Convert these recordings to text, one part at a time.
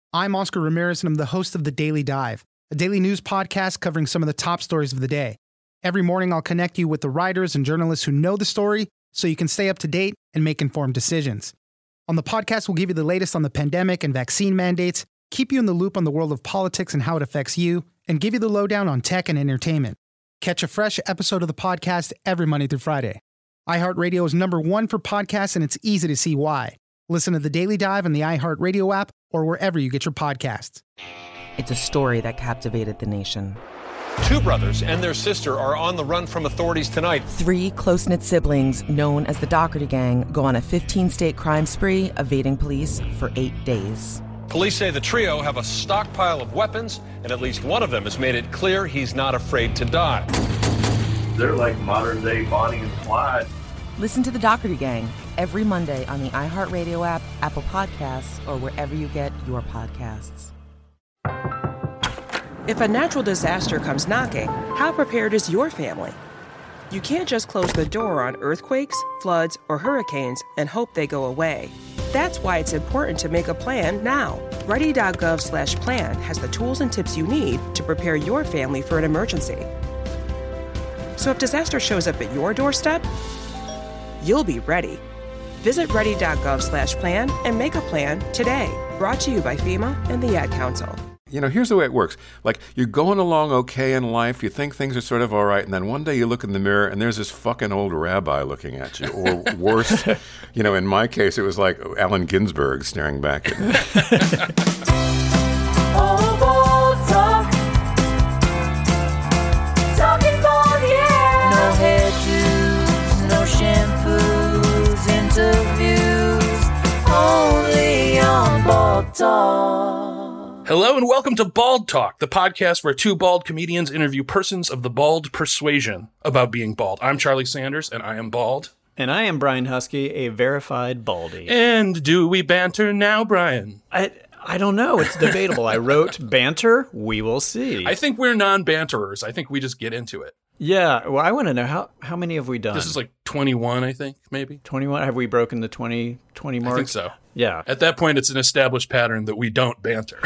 I'm Oscar Ramirez, and I'm the host of The Daily Dive, a daily news podcast covering some of the top stories of the day. Every morning, I'll connect you with the writers and journalists who know the story so you can stay up to date and make informed decisions. On the podcast, we'll give you the latest on the pandemic and vaccine mandates, keep you in the loop on the world of politics and how it affects you, and give you the lowdown on tech and entertainment. Catch a fresh episode of the podcast every Monday through Friday. iHeartRadio is #1 for podcasts, and it's easy to see why. Listen to The Daily Dive on the iHeartRadio app or wherever you get your podcasts. It's a story that captivated the nation. Two brothers and their sister are on the run from authorities tonight. Three close-knit siblings, known as the Doherty Gang, go on a 15-state crime spree, evading police for 8 days. Police say the trio have a stockpile of weapons, and at least one of them has made it clear he's not afraid to die. They're like modern-day Bonnie and Clyde. Listen to the Doherty Gang every Monday on the iHeartRadio app, Apple Podcasts, or wherever you get your podcasts. If a natural disaster comes knocking, how prepared is your family? You can't just close the door on earthquakes, floods, or hurricanes and hope they go away. That's why it's important to make a plan now. Ready.gov/plan has the tools and tips you need to prepare your family for an emergency. So if disaster shows up at your doorstep, you'll be ready. Visit ready.gov/plan and make a plan today. Brought to you by FEMA and the Ad Council. You know, here's the way it works. Like, you're going along okay in life, you think things are sort of all right, and then one day you look in the mirror and there's this fucking old rabbi looking at you. Or worse, you know, in my case, it was like Allen Ginsberg staring back at me. Hello and welcome to Bald Talk, the podcast where two bald comedians interview persons of the bald persuasion about being bald. I'm Charlie Sanders, and I am bald. And I am Brian Husky, a verified baldy. And do we banter now, Brian? I don't know. It's debatable. I wrote banter. We will see. I think we're non-banterers. I think we just get into it. Yeah. Well, I want to know how many have we done? This is like 21, I think, maybe. 21? Have we broken the 20 mark? I think so. Yeah. At that point, it's an established pattern that we don't banter.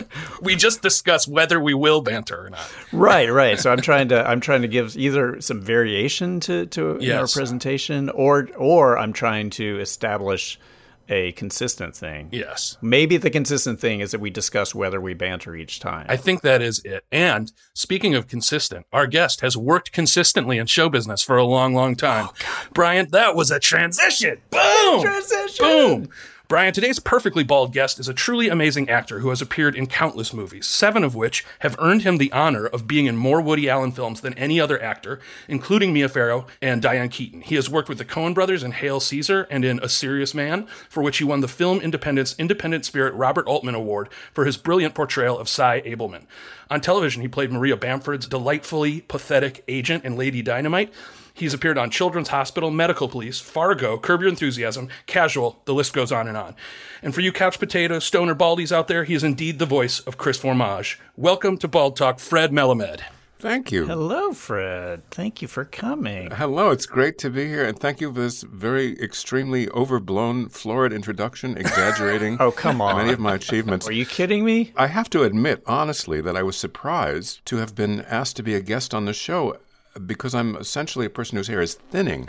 We just discuss whether we will banter or not. Right. So I'm trying to give either some variation to Yes. our presentation, or I'm trying to establish a consistent thing. Yes. Maybe the consistent thing is that we discuss whether we banter each time. I think that is it. And speaking of consistent, our guest has worked consistently in show business for a long, long time. Oh, God. Brian, that was a transition. Boom! Transition! Boom! Brian, today's perfectly bald guest is a truly amazing actor who has appeared in countless movies, 7 of which have earned him the honor of being in more Woody Allen films than any other actor, including Mia Farrow and Diane Keaton. He has worked with the Coen brothers in Hail Caesar and in A Serious Man, for which he won the Film Independent's Independent Spirit Robert Altman Award for his brilliant portrayal of Cy Abelman. On television, he played Maria Bamford's delightfully pathetic agent in Lady Dynamite. He's appeared on Children's Hospital, Medical Police, Fargo, Curb Your Enthusiasm, Casual, the list goes on. And for you couch potato, stoner baldies out there, he is indeed the voice of Chris Formage. Welcome to Bald Talk, Fred Melamed. Thank you. Hello, Fred. Thank you for coming. Hello, it's great to be here, and thank you for this very extremely overblown, florid introduction, exaggerating Oh, come on. many of my achievements. Are you kidding me? I have to admit, honestly, that I was surprised to have been asked to be a guest on the show, because I'm essentially a person whose hair is thinning.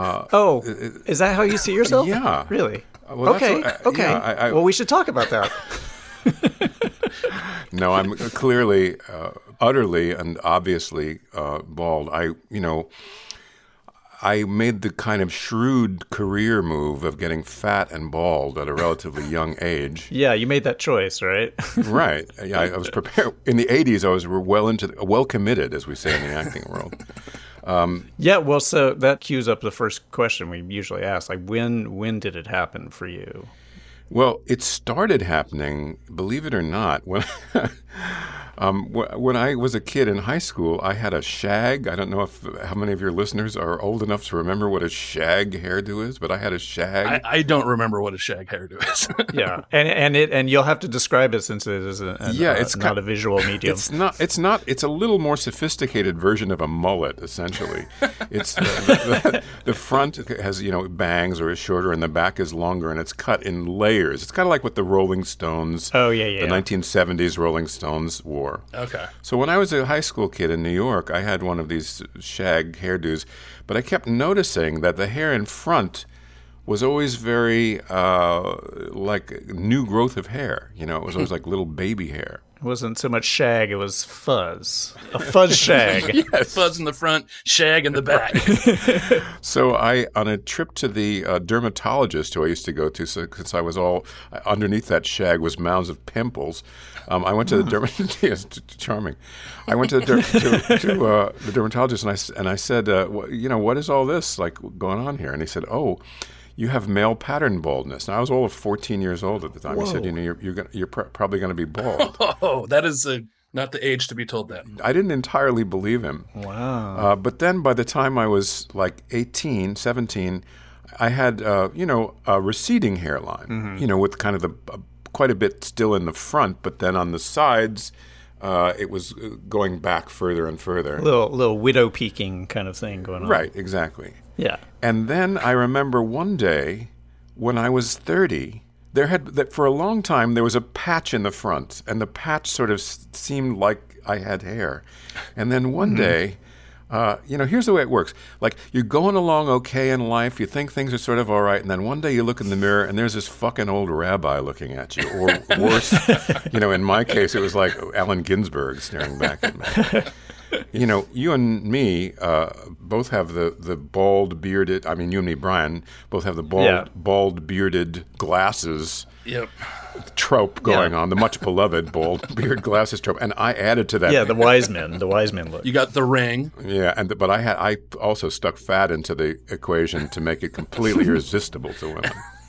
Is that how you see yourself? Yeah. Really? Well, okay. Yeah, well, we should talk about that. No, I'm clearly, utterly, and obviously bald. I made the kind of shrewd career move of getting fat and bald at a relatively young age. Yeah, you made that choice, right? Right. Yeah, I was prepared. In the 80s, I was well committed, as we say in the acting world. Yeah, well, so that cues up the first question we usually ask, like when did it happen for you? Well, it started happening, believe it or not, when When I was a kid in high school, I had a shag. I don't know how many of your listeners are old enough to remember what a shag hairdo is, but I had a shag. I don't remember what a shag hairdo is. Yeah, and you'll have to describe it since it is it's not a visual medium. It's not. It's a little more sophisticated version of a mullet, essentially. It's the front has bangs or is shorter, and the back is longer, and it's cut in layers. It's kind of like what the Rolling Stones, the 1970s Rolling Stones wore. Okay. So when I was a high school kid in New York, I had one of these shag hairdos, but I kept noticing that the hair in front was always very like new growth of hair. It was always like little baby hair. It wasn't so much shag, it was fuzz. A fuzz shag. Yes. Fuzz in the front, shag in the back. So on a trip to the dermatologist who I used to go to, since I was all underneath that shag was mounds of pimples, I went to the dermatologist. Charming. I went to the the dermatologist and I said, what is all this like going on here? And he said, oh, you have male pattern baldness. Now, I was all of 14 years old at the time. Whoa. He said, you're probably going to be bald. Oh, that is not the age to be told that. I didn't entirely believe him. Wow. But then by the time I was like 18, 17, I had, a receding hairline, with kind of quite a bit still in the front, but then on the sides, it was going back further and further. A little widow peaking kind of thing going on. Right, exactly. Yeah. And then I remember one day when I was 30, for a long time there was a patch in the front, and the patch sort of seemed like I had hair. And then one day, here's the way it works. Like, you're going along okay in life, you think things are sort of all right, and then one day you look in the mirror and there's this fucking old rabbi looking at you. Or worse, in my case, it was like Allen Ginsberg staring back at me. You and me both have the bald bearded. I mean, you and me, Brian, both have the bald bearded glasses. Yep. Trope going on, the much beloved bald beard glasses trope, and I added to that. Yeah, the wise men look. You got the ring. Yeah, but I also stuck fat into the equation to make it completely irresistible to women.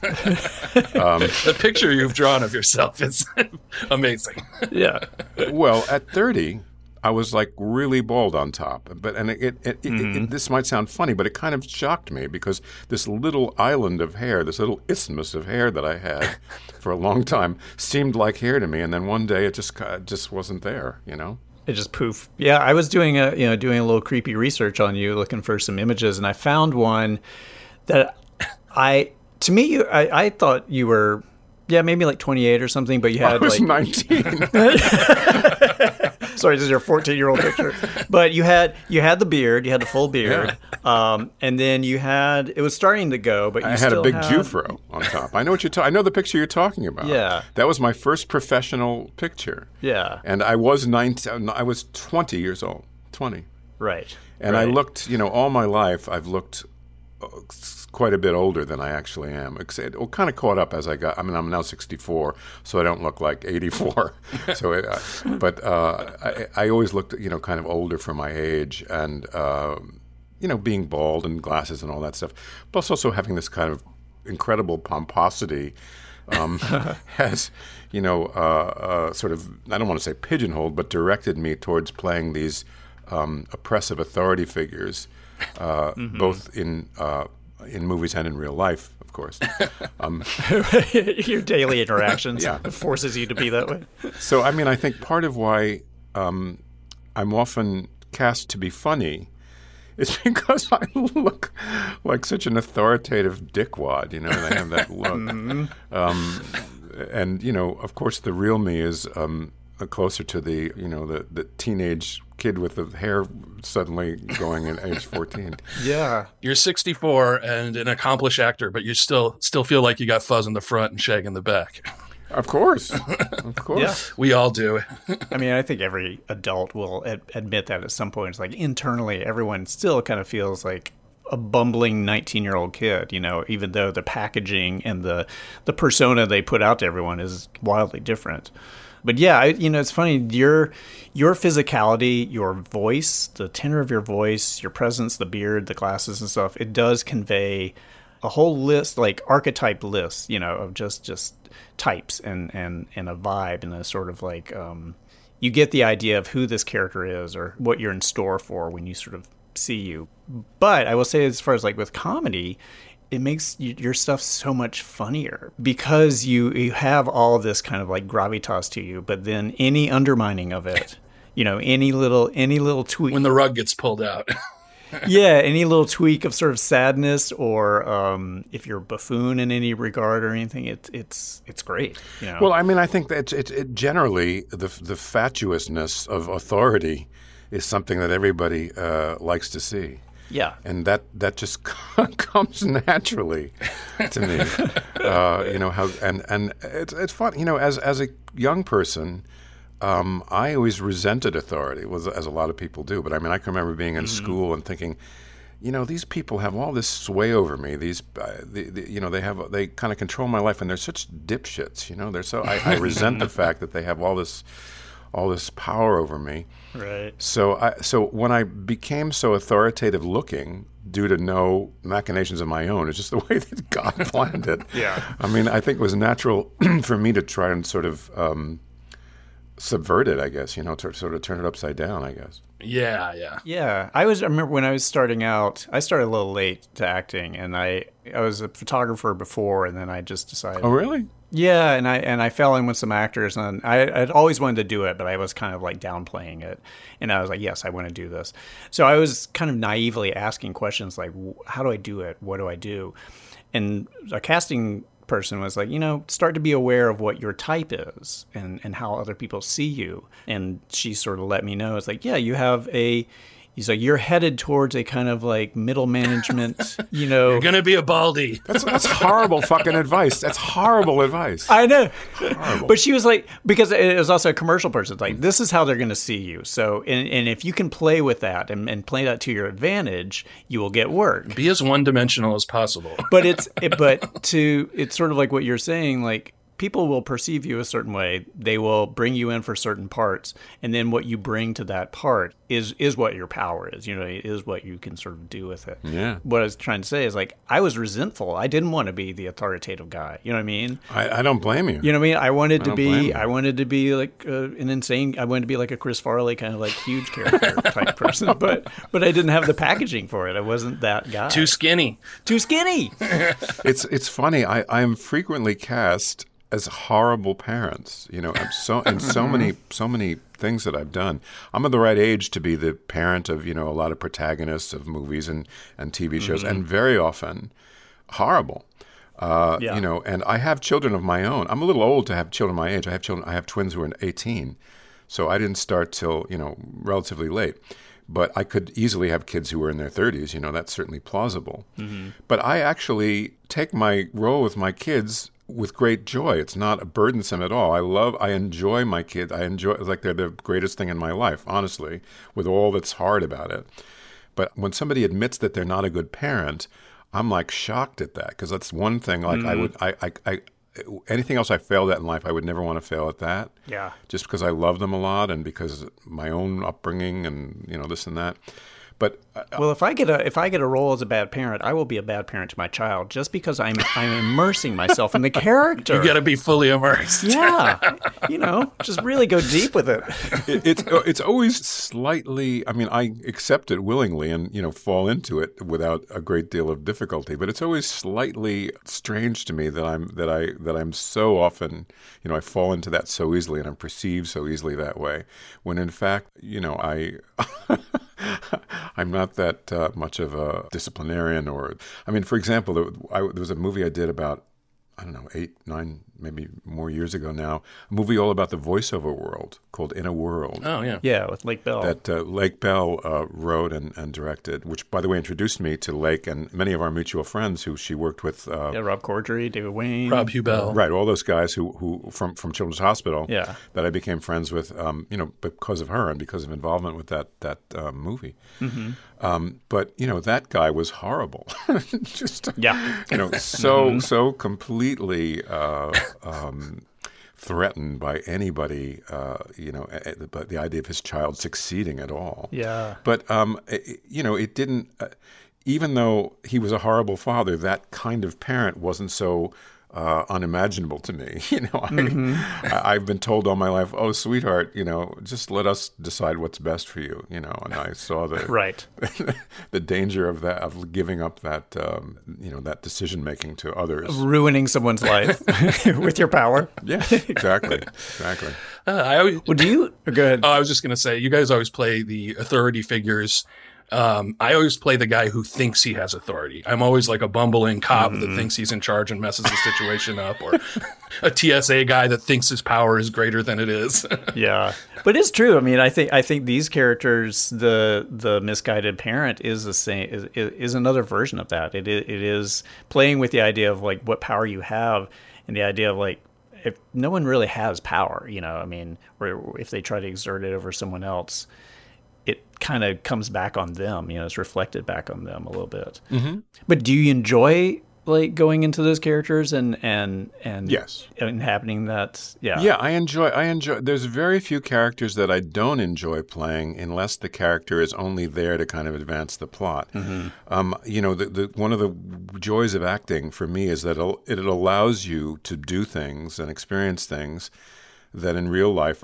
The picture you've drawn of yourself is amazing. Yeah. Well, at 30. I was like really bald on top, this might sound funny, but it kind of shocked me because this little island of hair, this little isthmus of hair that I had for a long time seemed like hair to me, and then one day it just wasn't there, It just poof. Yeah, I was doing a little creepy research on you, looking for some images, and I found one that I thought you were maybe like 28 or something, but you had I was 19. Sorry, this is your 14-year-old picture. But you had the beard, you had the full beard, and then it was starting to go, but you I had a big Jufro on top. I know what I know the picture you're talking about. Yeah. That was my first professional picture. Yeah. And I was 19. I was 20 years old. 20. Right. And I looked, all my life, I've looked quite a bit older than I actually am. It kind of caught up as I got. I mean, I'm now 64, so I don't look like 84. I always looked, kind of older for my age, and being bald and glasses and all that stuff. Plus, also having this kind of incredible pomposity has, sort of, I don't want to say pigeonholed, but directed me towards playing these oppressive authority figures, both in movies and in real life, of course. Your daily interactions forces you to be that way. So, I mean, I think part of why I'm often cast to be funny is because I look like such an authoritative dickwad, and I have that look. And, of course, the real me is closer to the, the teenage kid with the hair suddenly going at age 14. Yeah. You're 64 and an accomplished actor, but you still feel like you got fuzz in the front and shag in the back. Of course. Of course. Yeah, we all do. I mean, I think every adult will admit that at some point. It's like internally, everyone still kind of feels like a bumbling 19-year-old kid, even though the packaging and the persona they put out to everyone is wildly different. But yeah, it's funny, your physicality, your voice, the tenor of your voice, your presence, the beard, the glasses and stuff, it does convey a whole list, like archetype lists, of just types and a vibe and a sort of like, you get the idea of who this character is or what you're in store for when you sort of see you. But I will say, as far as like with comedy, it makes your stuff so much funnier because you have all this kind of like gravitas to you, but then any undermining of it, any little tweak. When the rug gets pulled out. Yeah, any little tweak of sort of sadness, or if you're a buffoon in any regard or anything, it's great. Well, I mean, I think that it generally the fatuousness of authority is something that everybody likes to see. Yeah, and that just comes naturally to me. How and it's fun. As a young person. I always resented authority, as a lot of people do. But I mean, I can remember being in school and thinking, these people have all this sway over me. These, they kind of control my life, and they're such dipshits. They're so. I resent the fact that they have all this power over me. Right. So when I became so authoritative looking, due to no machinations of my own, it's just the way that God planned it. Yeah. I mean, I think it was natural for me to try and sort of. Subvert it, I guess, to sort of turn it upside down, I guess. Yeah. I remember when I was starting out, I started a little late to acting, and I was a photographer before, and then I just decided. Oh, really? Yeah, and I fell in with some actors, and I'd always wanted to do it, but I was kind of like downplaying it, and I was like, yes, I want to do this. So I was kind of naively asking questions like, how do I do it? What do I do? And a casting person was like, start to be aware of what your type is and how other people see you. And she sort of let me know, it's like, yeah, he's like, you're headed towards a kind of like middle management, You're going to be a Baldy. That's horrible fucking advice. That's horrible advice. I know. Horrible. But she was like, because it was also a commercial person, it's like, this is how they're going to see you. So, and if you can play with that and play that to your advantage, you will get work. Be as one-dimensional as possible. But it's sort of like what you're saying, like, people will perceive you a certain way. They will bring you in for certain parts, and then what you bring to that part is what your power is. Is what you can sort of do with it. Yeah. What I was trying to say is, like, I was resentful. I didn't want to be the authoritative guy. You know what I mean? I don't blame you. You know what I mean? I wanted to be like an insane. I wanted to be like a Chris Farley kind of like huge character type person, but I didn't have the packaging for it. I wasn't that guy. Too skinny. It's funny. I am frequently cast as horrible parents, I'm so many things that I've done. I'm of the right age to be the parent of, a lot of protagonists of movies and TV shows, and very often horrible. And I have children of my own. I'm a little old to have children my age. I have twins who are 18, so I didn't start till, relatively late. But I could easily have kids who were in their 30s. That's certainly plausible. Mm-hmm. But I actually take my role with my kids with great joy. It's not burdensome at all. I enjoy my kids. I enjoy, like, they're the greatest thing in my life, honestly, with all that's hard about it. But when somebody admits that they're not a good parent, I'm like shocked at that, because that's one thing. Like anything else I failed at in life, I would never want to fail at that. Yeah. Just because I love them a lot and because my own upbringing and this and that. But well, if I get a role as a bad parent, I will be a bad parent to my child just because I'm immersing myself in the character. You got to be fully immersed. Yeah, just really go deep with it. It's always slightly. I mean, I accept it willingly and fall into it without a great deal of difficulty. But it's always slightly strange to me that I'm so often I fall into that so easily and I'm perceived so easily that way. When in fact, I'm not that much of a disciplinarian, for example, there was a movie I did about, 8, 9, maybe more years ago now, a movie all about the voiceover world called In a World. Oh, yeah. Yeah, with Lake Bell. That Lake Bell wrote and directed, which, by the way, introduced me to Lake and many of our mutual friends who she worked with. Rob Corddry, David Wayne. Rob Hubel. Right, all those guys who from Children's Hospital that I became friends with, because of her and because of involvement with that movie. Mm-hmm. But that guy was horrible. Just so completely threatened by anybody, but the idea of his child succeeding at all. Yeah. But it didn't. Even though he was a horrible father, that kind of parent wasn't so unimaginable to me. I've been told all my life, "Oh, sweetheart, just let us decide what's best for you." And I saw the right the danger of that, of giving up that that decision making to others, ruining someone's life with your power. Yeah, exactly. Go ahead. I was just going to say, you guys always play the authority figures. I always play the guy who thinks he has authority. I'm always like a bumbling cop that thinks he's in charge and messes the situation up, or a TSA guy that thinks his power is greater than it is. Yeah, but it's true. I mean, I think these characters, the misguided parent, is the same. Is another version of that. It is playing with the idea of like what power you have, and the idea of like, if no one really has power, or if they try to exert it over someone else, it kind of comes back on them. It's reflected back on them a little bit. Mm-hmm. But do you enjoy like going into those characters and yes, inhabiting that? Yeah, I enjoy. There's very few characters that I don't enjoy playing unless the character is only there to kind of advance the plot. Mm-hmm. One of the joys of acting for me is that it allows you to do things and experience things that in real life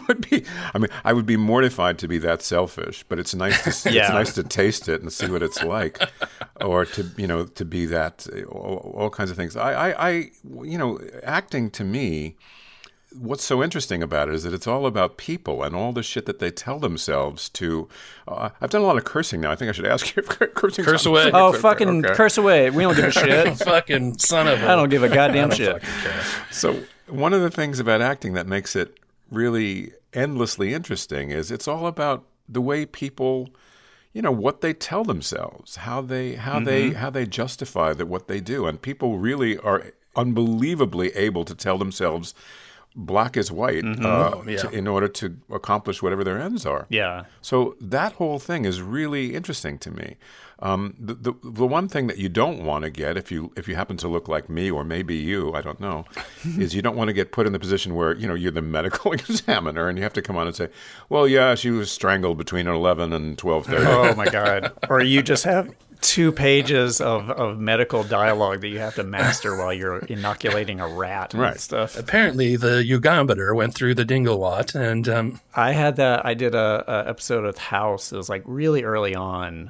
I would be mortified to be that selfish, but it's nice to see, it's nice to taste it and see what it's like, or to be that, all kinds of things. I acting to me, what's so interesting about it is that it's all about people and all the shit that they tell themselves to. I've done a lot of cursing now. I think I should ask you if cursing. Curse away. Oh, fucking okay. Curse away. We don't give a shit. Fucking son of a... I don't give a goddamn shit. So one of the things about acting that makes it really endlessly interesting is it's all about the way people, what they tell themselves, how they justify what they do, and people really are unbelievably able to tell themselves black as white in order to accomplish whatever their ends are. Yeah. So that whole thing is really interesting to me. The one thing that you don't want to get if you happen to look like me, or maybe you, I don't know, is you don't want to get put in the position where you're the medical examiner and you have to come on and say, well, yeah, she was strangled between 11 and 12:30. Oh my God! Or you just have 2 pages of medical dialogue that you have to master while you're inoculating a rat and stuff. Apparently, the Ugambator went through the Dinglewat, and I had that. I did a episode of House. It was like really early on,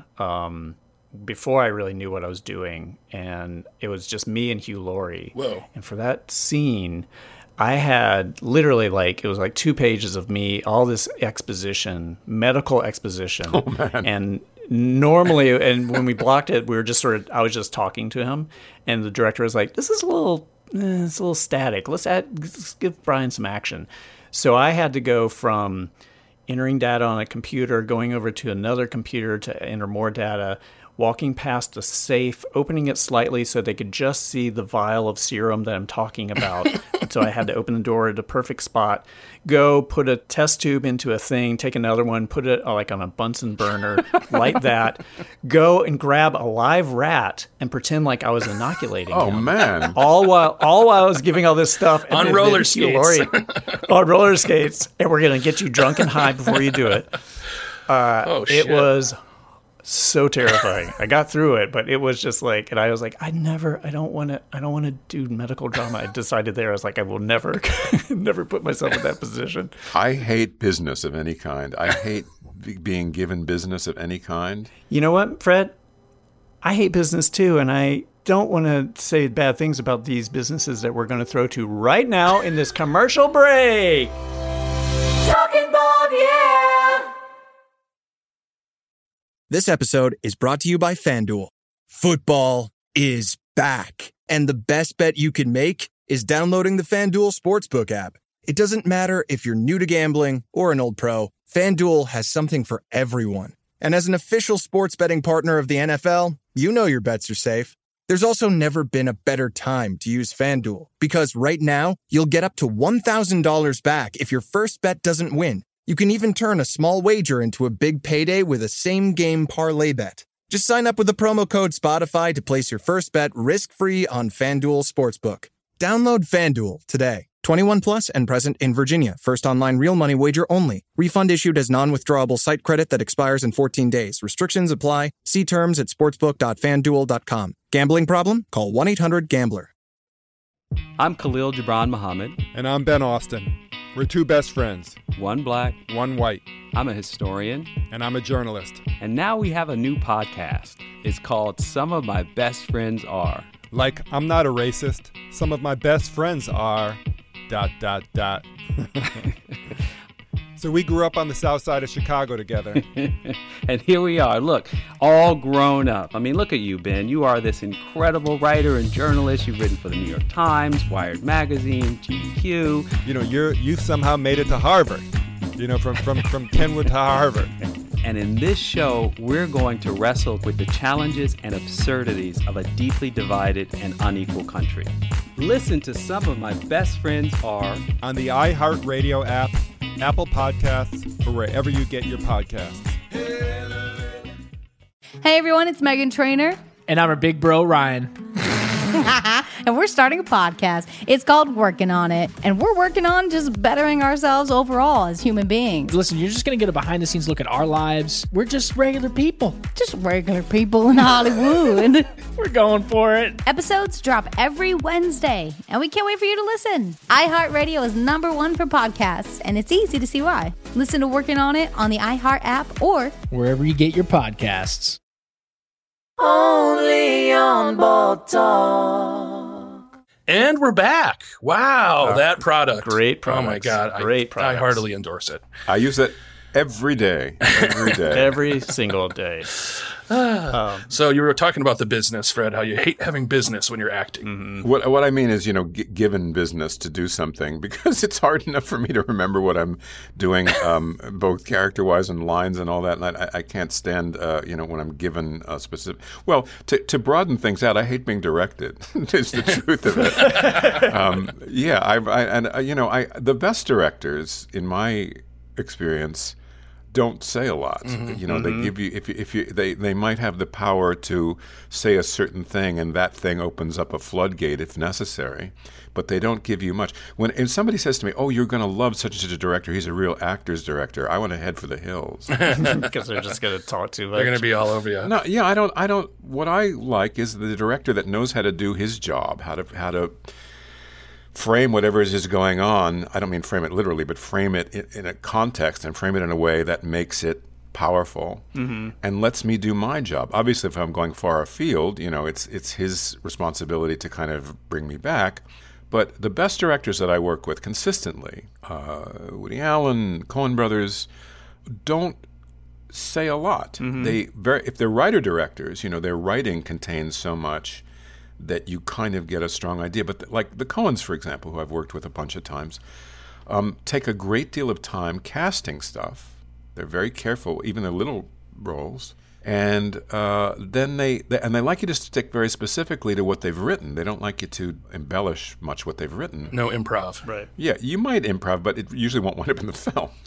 before I really knew what I was doing, and it was just me and Hugh Laurie. Whoa! And for that scene, I had literally it was like 2 pages of me, all this exposition, medical exposition. Oh man! And normally, and when we blocked it, we were just I was just talking to him, and the director was like, "This is it's a little static. Let's give Brian some action." So I had to go from entering data on a computer, going over to another computer to enter more data, walking past a safe, opening it slightly so they could just see the vial of serum that I'm talking about. So I had to open the door at the perfect spot, go put a test tube into a thing, take another one, put it like on a Bunsen burner, light that, go and grab a live rat and pretend like I was inoculating him. Oh, man. All while I was giving all this stuff. On roller skates. On roller skates. And we're going to get you drunk and high before you do it. Shit. It was so terrifying. I got through it, but it was just like, and I was like, I don't want to do medical drama. I decided there, I was like, I will never put myself in that position. I hate business of any kind. I hate being given business of any kind. You know what, Fred? I hate business too, and I don't want to say bad things about these businesses that we're going to throw to right now in this commercial break. Talking Bob, yeah! This episode is brought to you by FanDuel. Football is back, and the best bet you can make is downloading the FanDuel Sportsbook app. It doesn't matter if you're new to gambling or an old pro, FanDuel has something for everyone. And as an official sports betting partner of the NFL, you know your bets are safe. There's also never been a better time to use FanDuel, because right now, you'll get up to $1,000 back if your first bet doesn't win. You can even turn a small wager into a big payday with a same-game parlay bet. Just sign up with the promo code Spotify to place your first bet risk-free on FanDuel Sportsbook. Download FanDuel today. 21 plus and present in Virginia. First online real money wager only. Refund issued as non-withdrawable site credit that expires in 14 days. Restrictions apply. See terms at sportsbook.fanduel.com. Gambling problem? Call 1-800-GAMBLER. I'm Khalil Gibran Muhammad. And I'm Ben Austin. We're two best friends. One black. One white. I'm a historian. And I'm a journalist. And now we have a new podcast. It's called Some of My Best Friends Are. Like, I'm not a racist. Some of my best friends are... ... So we grew up on the south side of Chicago together. And here we are, look, all grown up. I mean, look at you, Ben. You are this incredible writer and journalist. You've written for the New York Times, Wired Magazine, GQ. You know, you've somehow made it to Harvard. You know, from Kenwood to Harvard. And in this show, we're going to wrestle with the challenges and absurdities of a deeply divided and unequal country. Listen to Some of My Best Friends Are on the iHeartRadio app, Apple Podcasts, or wherever you get your podcasts. Hey everyone, it's Megan Trainor. And I'm her big bro, Ryan. And we're starting a podcast. It's called Working On It. And we're working on just bettering ourselves overall as human beings. Listen, you're just going to get a behind-the-scenes look at our lives. We're just regular people. Just regular people in Hollywood. We're going for it. Episodes drop every Wednesday, and we can't wait for you to listen. iHeartRadio is #1 for podcasts, and it's easy to see why. Listen to Working On It on the iHeart app or wherever you get your podcasts. Only on Ball Talk. And we're back. Wow, that product. Great product. Oh my God. Great product. I heartily endorse it. I use it every day. Every day. Every single day. So you were talking about the business, Fred, how you hate having business when you're acting. Mm-hmm. What I mean is, given business to do something, because it's hard enough for me to remember what I'm doing, both character-wise and lines and all that, and I can't stand, when I'm given a specific... Well, to broaden things out, I hate being directed, is the truth of it. The best directors, in my experience... don't say a lot. Mm-hmm. They give you they might have the power to say a certain thing, and that thing opens up a floodgate if necessary, but they don't give you much. If somebody says to me, "Oh, you're going to love such and such a director. He's a real actor's director," I want to head for the hills because they're just going to talk too much. They're going to be all over you. No, yeah, I don't. What I like is the director that knows how to do his job, how to frame whatever is going on. I don't mean frame it literally, but frame it in a context and frame it in a way that makes it powerful and lets me do my job. Obviously, if I'm going far afield, it's his responsibility to kind of bring me back. But the best directors that I work with consistently, Woody Allen, Coen brothers, don't say a lot. If they're writer-directors, their writing contains so much that you kind of get a strong idea. But like the Coens, for example, who I've worked with a bunch of times, take a great deal of time casting stuff. They're very careful, even their little roles. And then they like you to stick very specifically to what they've written. They don't like you to embellish much what they've written. No improv. Right. Yeah, you might improv, but it usually won't wind up in the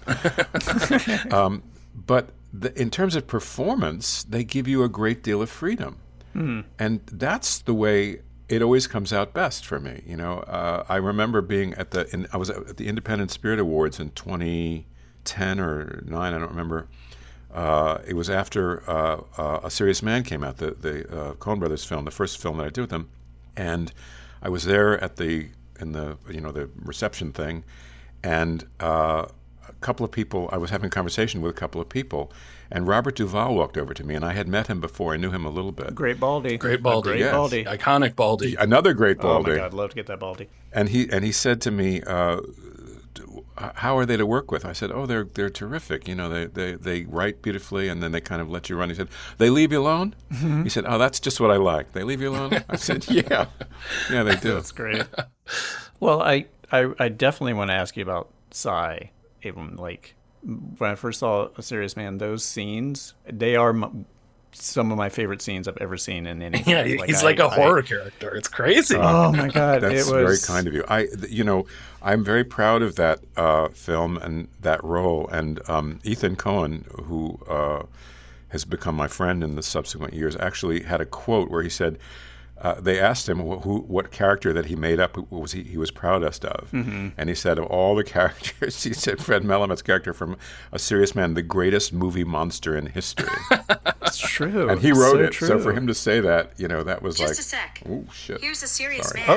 film. But in terms of performance, they give you a great deal of freedom. And that's the way it always comes out best for me. I remember being I was at the Independent Spirit Awards in 2010 or 9, I don't remember. It was after A Serious Man came out, the Coen Brothers film, the first film that I did with them, and I was there in the reception thing, and a couple of people. I was having a conversation with a couple of people. And Robert Duvall walked over to me, and I had met him before. I knew him a little bit. Great Baldy. Yes. Baldy. Iconic Baldy. Another great Baldy. Oh, my God. Love to get that Baldy. And he said to me, how are they to work with? I said, oh, they're terrific. They write beautifully, and then they kind of let you run. He said, they leave you alone? Mm-hmm. He said, oh, that's just what I like. They leave you alone? I said, yeah. Yeah, they do. That's great. Well, I definitely want to ask you about Cy. Even when I first saw A Serious Man, those scenes, they are some of my favorite scenes I've ever seen in anything. Yeah, he's like a horror character. It's crazy. Oh my God, that's very kind of you. I'm very proud of that film and that role. And Ethan Coen, who has become my friend in the subsequent years, actually had a quote where he said, they asked him what character that he made up he was proudest of. Mm-hmm. And he said, of all the characters, he said Fred Melamet's character from A Serious Man, the greatest movie monster in history. It's true. And he wrote it. True. So for him to say that, that was Just a sec. Oh, shit. Here's A Serious Man. Oh.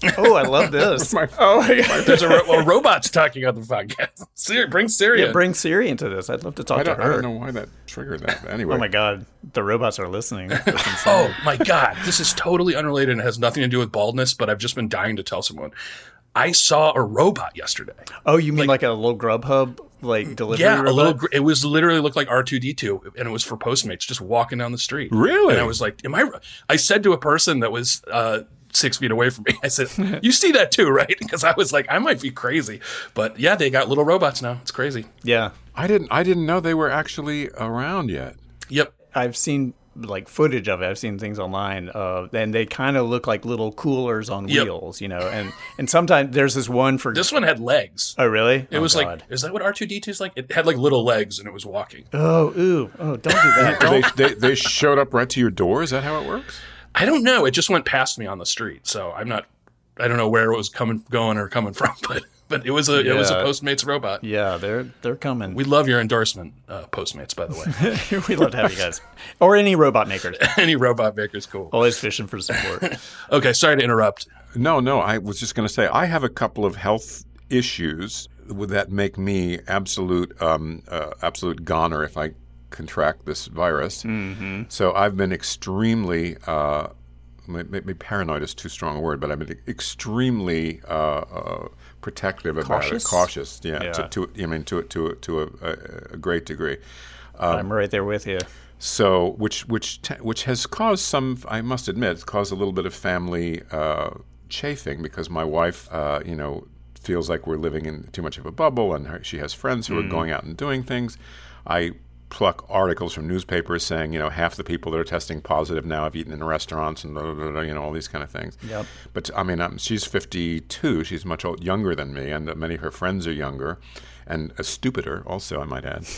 Oh, I love this. Oh my God. There's a robot's talking on the podcast. Bring Siri. Yeah, bring Siri into this. I'd love to talk to her. I don't know why that triggered that. Anyway. Oh my God, the robots are listening. Oh my God, this is totally unrelated and has nothing to do with baldness, but I've just been dying to tell someone. I saw a robot yesterday. Oh, you mean like a little Grubhub delivery robot? A little. It was literally looked like R2-D2, and it was for Postmates, just walking down the street. Really? And I was like, I said to a person that was 6 feet away from me, I said, "You see that too, right?" Because I was like, I might be crazy, but yeah, they got little robots now. It's crazy. Yeah, I didn't know they were actually around yet. Yep, I've seen footage of it. I've seen things online, and they kind of look like little coolers on wheels, and sometimes there's this one for. This one had legs. Oh, really? It was God. Is that what R2-D2 is like? It had little legs and it was walking. Oh, don't do that. They showed up right to your door. Is that how it works? I don't know. It just went past me on the street, so I don't know where it was coming from, but it was a Postmates robot. Yeah, they're coming. We love your endorsement, Postmates, by the way. We'd love to have you guys. Or any robot makers. Any robot makers, cool. Always fishing for support. Okay, sorry to interrupt. No, I was just going to say, I have a couple of health issues that make me absolute goner if I contract this virus. Mm-hmm. So I've been extremely, maybe paranoid is too strong a word, but I've been extremely protective about it. Cautious, yeah. To a great degree. I'm right there with you. So, which has caused some, I must admit, caused a little bit of family chafing because my wife, feels like we're living in too much of a bubble, and she has friends who are going out and doing things. I pluck articles from newspapers saying, half the people that are testing positive now have eaten in restaurants and all these kind of things. Yep. But she's 52. She's much younger than me, and many of her friends are younger and stupider also, I might add.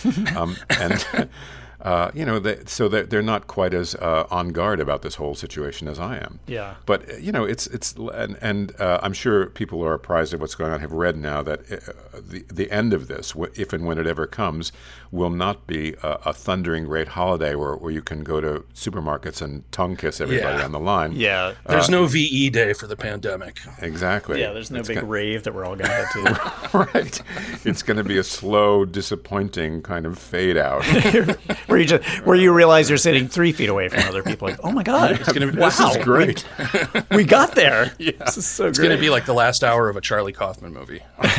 So they're not quite as on guard about this whole situation as I am. Yeah. But it's I'm sure people who are apprised of what's going on have read now that the end of this, if and when it ever comes, will not be a thundering great holiday where you can go to supermarkets and tongue kiss everybody on the line. Yeah. There's no VE day for the pandemic. Exactly. Yeah. There's no big rave that we're all going to head to. Right. It's going to be a slow, disappointing kind of fade out. Where you realize you're sitting 3 feet away from other people. Like, oh my God, this is great. We got there. Yeah. This is so it's great. It's going to be like the last hour of a Charlie Kaufman movie.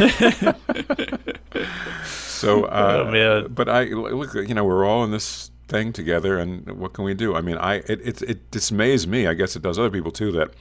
So, oh, man. But look, we're all in this thing together, and what can we do? I mean, it dismays me. I guess it does other people too. That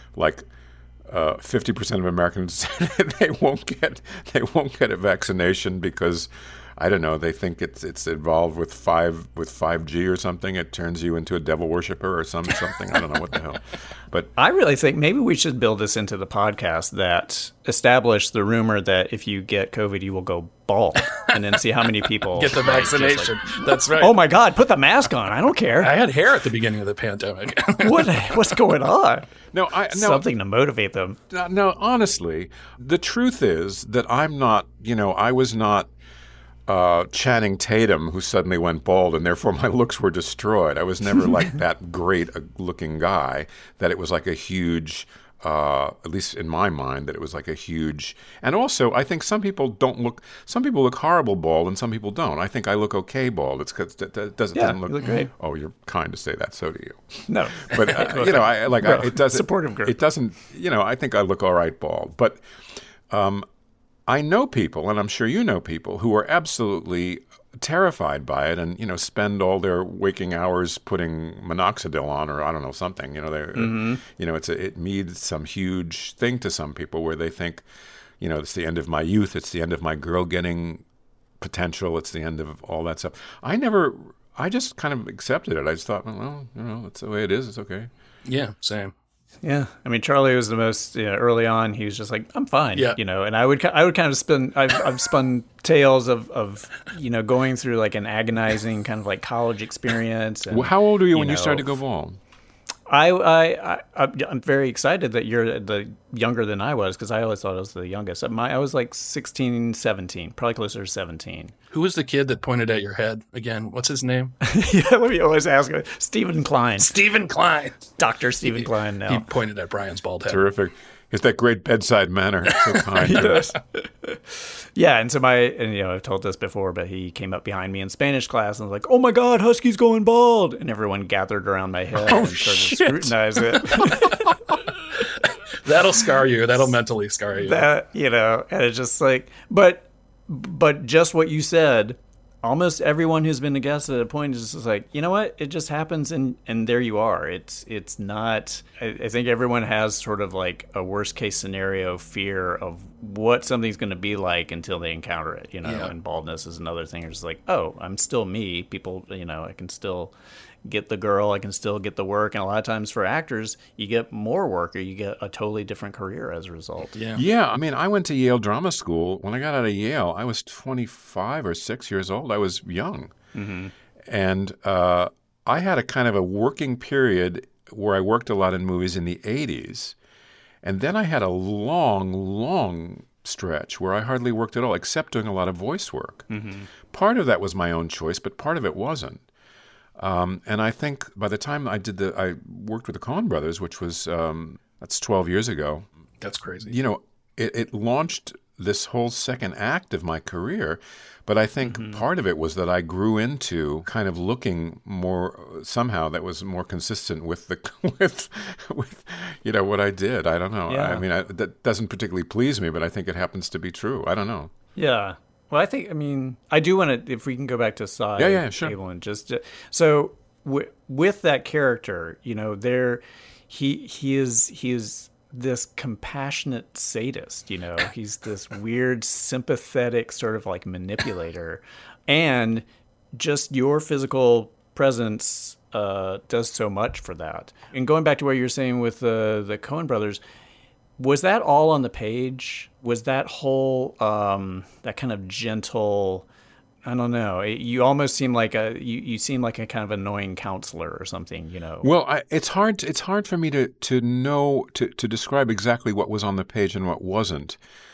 50% of Americans they won't get a vaccination because, I don't know, they think it's involved with 5G or something. It turns you into a devil worshiper or something. I don't know what the hell. But I really think maybe we should build this into the podcast that establish the rumor that if you get COVID, you will go bald, and then see how many people get the vaccination. That's right. Oh my God, put the mask on. I don't care. I had hair at the begining of the pandemic. What's going on? No, something to motivate them. No, honestly, the truth is that I'm not. I was not Channing Tatum, who suddenly went bald, and therefore my looks were destroyed. I was never like that great a looking guy that it was like a huge, at least in my mind, that it was like a huge. And also, I think some people look horrible bald, and some people don't. I think I look okay bald. It's because it doesn't look. You look great. Oh, you're kind to say that. So do you. No, but it doesn't. Supportive group. It doesn't. I think I look all right bald, but. I know people, and I'm sure you know people, who are absolutely terrified by it and, spend all their waking hours putting minoxidil on or, I don't know, something. It means some huge thing to some people where they think, it's the end of my youth, it's the end of my girl getting potential, it's the end of all that stuff. I just kind of accepted it. I just thought, well, that's the way it is. It's okay. Yeah, same. Yeah, I mean, Charlie was the most early on. He was just like, "I'm fine," yeah. And I would kind of spin. I've spun tales of going through like an agonizing kind of like college experience. And, how old were you when you started to go bald? I'm very excited that you're the younger than I was because I always thought I was the youngest. I was like 16, 17, probably closer to 17. Who was the kid that pointed at your head again? What's his name? Yeah, let me always ask Stephen Klein. Stephen Klein. Dr. Stephen Klein now. He pointed at Brian's bald head. Terrific. It's that great bedside manner. So kind. Yes. Yeah, and so I've told this before, but he came up behind me in Spanish class and was like, "Oh my God, Husky's going bald!" And everyone gathered around my head and started to scrutinize it. That'll scar you. That'll mentally scar you. And it's just like, but just what you said. Almost everyone who's been a guest at a point is just like, you know what? It just happens, and there you are. It's not. I think everyone has sort of like a worst case scenario fear of what something's going to be like until they encounter it. And baldness is another thing. It's like, oh, I'm still me. People, I can still get the girl, I can still get the work, and a lot of times for actors, you get more work or you get a totally different career as a result. Yeah. I mean, I went to Yale Drama School. When I got out of Yale, I was 25 or 6 years old. I was young. Mm-hmm. And I had a kind of a working period where I worked a lot in movies in the 80s. And then I had a long stretch where I hardly worked at all, except doing a lot of voice work. Mm-hmm. Part of that was my own choice, but part of it wasn't. And I think by the time I worked with the Coen Brothers, which was, that's 12 years ago. That's crazy. It launched this whole second act of my career. But I think part of it was that I grew into kind of looking more, somehow that was more consistent with with what I did. I don't know. Yeah. I mean, that doesn't particularly please me, but I think it happens to be true. I don't know. Yeah. Well, I do want to, if we can go back to Cy. Yeah, sure. Abelin, so with that character, he is this compassionate sadist, he's this weird, sympathetic sort of like manipulator, and just your physical presence does so much for that. And going back to what you were saying with the Coen Brothers, was that all on the page? Was that whole that kind of gentle? I don't know. You almost seem like you seem like a kind of annoying counselor or something. Well, it's hard for me to know to describe exactly what was on the page and what wasn't.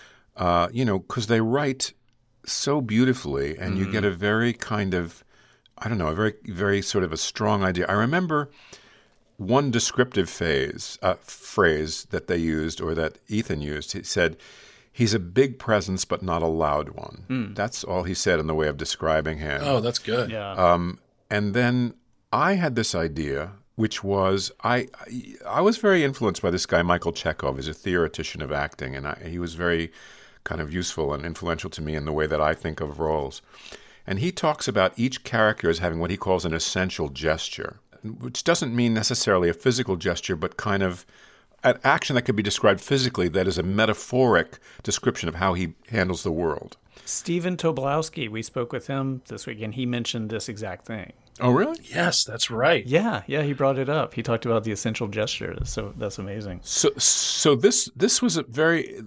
Because they write so beautifully, and you get a very kind of, I don't know, a very very sort of a strong idea. I remember one descriptive phrase that they used, or that Ethan used. He said, "He's a big presence, but not a loud one." That's all he said in the way of describing him. Oh, that's good. Yeah. And then I had this idea, which was I was very influenced by this guy, Michael Chekhov. He's a theoretician of acting, and he was very kind of useful and influential to me in the way that I think of roles. And he talks about each character as having what he calls an essential gesture, which doesn't mean necessarily a physical gesture, but kind of an action that could be described physically that is a metaphoric description of how he handles the world. Stephen Tobolowsky, we spoke with him this week, and he mentioned this exact thing. Oh, really? Yes, that's right. Yeah, he brought it up. He talked about the essential gesture. So that's amazing. So this was a very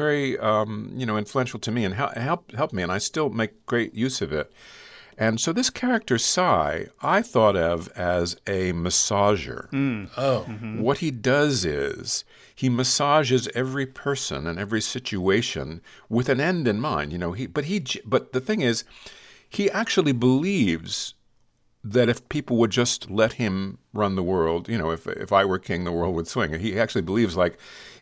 influential to me and helped me, and I still make great use of it. And so this character, Cy, I thought of as a massager. What he does is he massages every person and every situation with an end in mind. But the thing is, he actually believes that if people would just let him run the world, if I were king, the world would swing. He actually believes that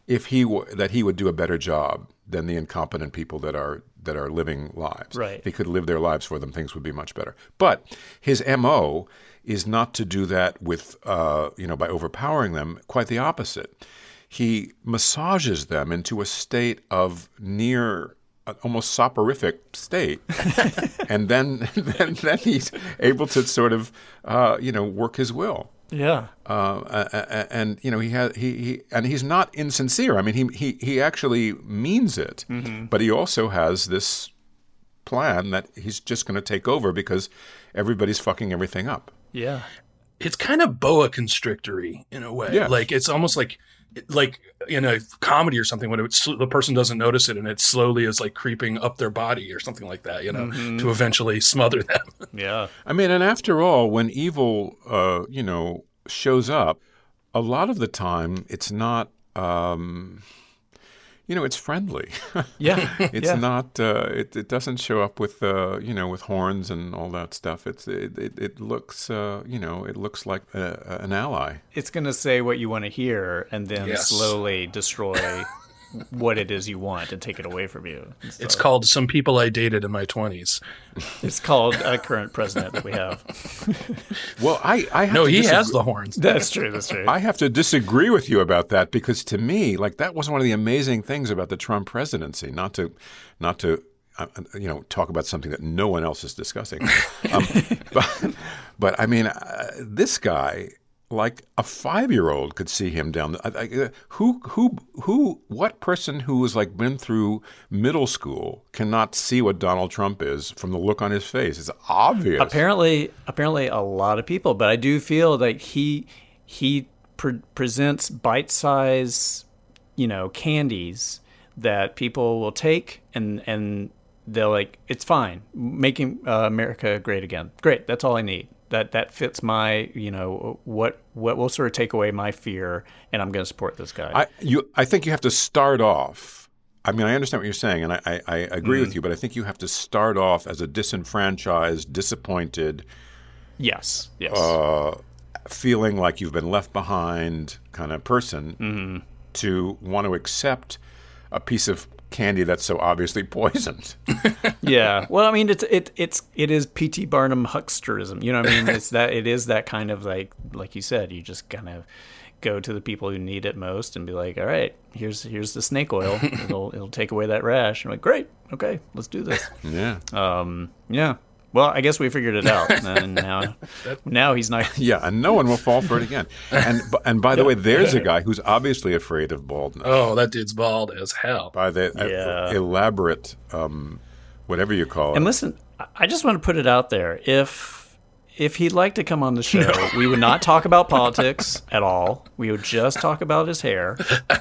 he would do a better job than the incompetent people that are living lives. Right. If he could live their lives for them, things would be much better. But his MO is not to do that with, by overpowering them. Quite the opposite. He massages them into a state of near, almost soporific state, and then he's able to sort of, work his will. Yeah. And he's not insincere. I mean, he actually means it, but he also has this plan that he's just going to take over because everybody's fucking everything up. Yeah. It's kind of boa constrictory in a way. Yeah. Like it's almost like in a comedy or something when the person doesn't notice it and it slowly is like creeping up their body or something like that, to eventually smother them. Yeah. I mean, and after all, when evil, shows up, a lot of the time it's not, it's friendly. Yeah. It's not, it doesn't show up with, with horns and all that stuff. It looks, it looks like an ally. It's going to say what you want to hear and then slowly destroy what it is you want and take it away from you. So, it's called Some People I Dated in My 20s. It's called a current president that we have. Well, I have no, to he has the horns. That's true. That's true. I have to disagree with you about that because to me, like that was one of the amazing things about the Trump presidency. Not to talk about something that no one else is discussing. But I mean, this guy, like a 5-year-old could see him down. What person who has like been through middle school cannot see what Donald Trump is from the look on his face? It's obvious. Apparently a lot of people, but I do feel like he presents bite-sized, candies that people will take and they're like, it's fine, making America great again. Great, that's all I need. That fits my, what will sort of take away my fear, and I'm going to support this guy. I think you have to start off. I mean, I understand what you're saying, and I agree with you, but I think you have to start off as a disenfranchised, disappointed, yes, feeling like you've been left behind kind of person to want to accept a piece of candy that's so obviously poisoned. Yeah. Well, I mean, it is P.T. Barnum hucksterism. You know what I mean? It is that kind of like you said, you just kind of go to the people who need it most and be like, all right, here's the snake oil. It'll take away that rash. I'm like, great, okay, let's do this. Yeah. Yeah. Well, I guess we figured it out, and now he's not. Yeah, and no one will fall for it again. And by the way, there's a guy who's obviously afraid of baldness. Oh, that dude's bald as hell. By the elaborate, whatever you call it. And listen, I just want to put it out there. If he'd like to come on the show, we would not talk about politics at all. We would just talk about his hair.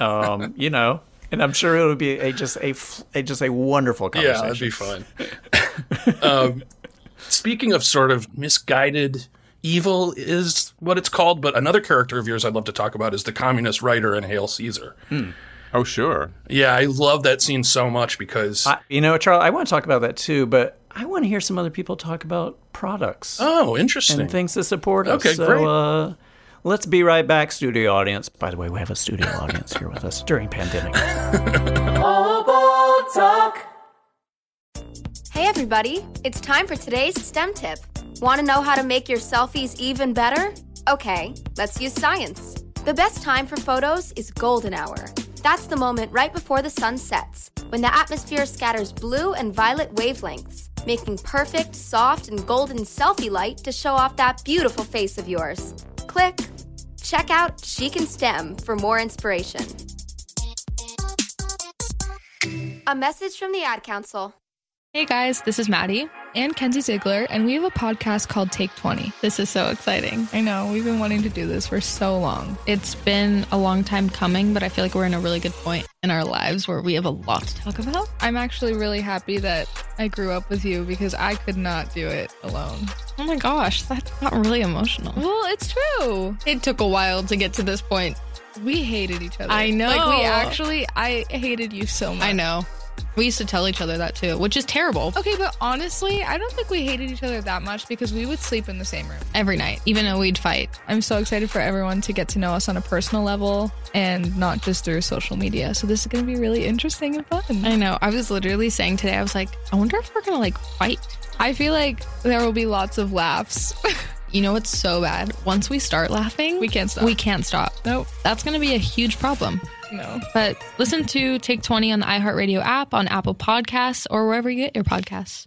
And I'm sure it would be just a wonderful conversation. Yeah, that'd be fun. Speaking of sort of misguided evil is what it's called, but another character of yours I'd love to talk about is the communist writer in Hail Caesar. Oh, sure. Yeah, I love that scene so much because... Charles, I want to talk about that too, but I want to hear some other people talk about products. Oh, interesting. And things that support us. Okay, great. Let's be right back, studio audience. By the way, we have a studio audience here with us during pandemic. All Ball Talk. Hey everybody, it's time for today's STEM tip. Want to know how to make your selfies even better? Okay, let's use science. The best time for photos is golden hour. That's the moment right before the sun sets, when the atmosphere scatters blue and violet wavelengths, making perfect, soft, and golden selfie light to show off that beautiful face of yours. Click. Check out Chic and STEM for more inspiration. A message from the Ad Council. Hey guys, this is Maddie and Kenzie Ziegler, and we have a podcast called Take 20. This is so exciting. I know, we've been wanting to do this for so long. It's been a long time coming, but I feel like we're in a really good point in our lives where we have a lot to talk about. I'm actually really happy that I grew up with you because I could not do it alone. Oh my gosh, that's not really emotional. Well, it's true. It took a while to get to this point. We hated each other. I know. I hated you so much. I know. We used to tell each other that too, which is terrible. Okay, but honestly, I don't think we hated each other that much because we would sleep in the same room every night, even though we'd fight. I'm so excited for everyone to get to know us on a personal level and not just through social media. So this is going to be really interesting and fun. I know. I was literally saying today, I was like, I wonder if we're going to fight. I feel like there will be lots of laughs. You know what's so bad? Once we start laughing, we can't stop. We can't stop. Nope. That's going to be a huge problem. No. But listen to Take 20 on the iHeartRadio app, on Apple Podcasts, or wherever you get your podcasts.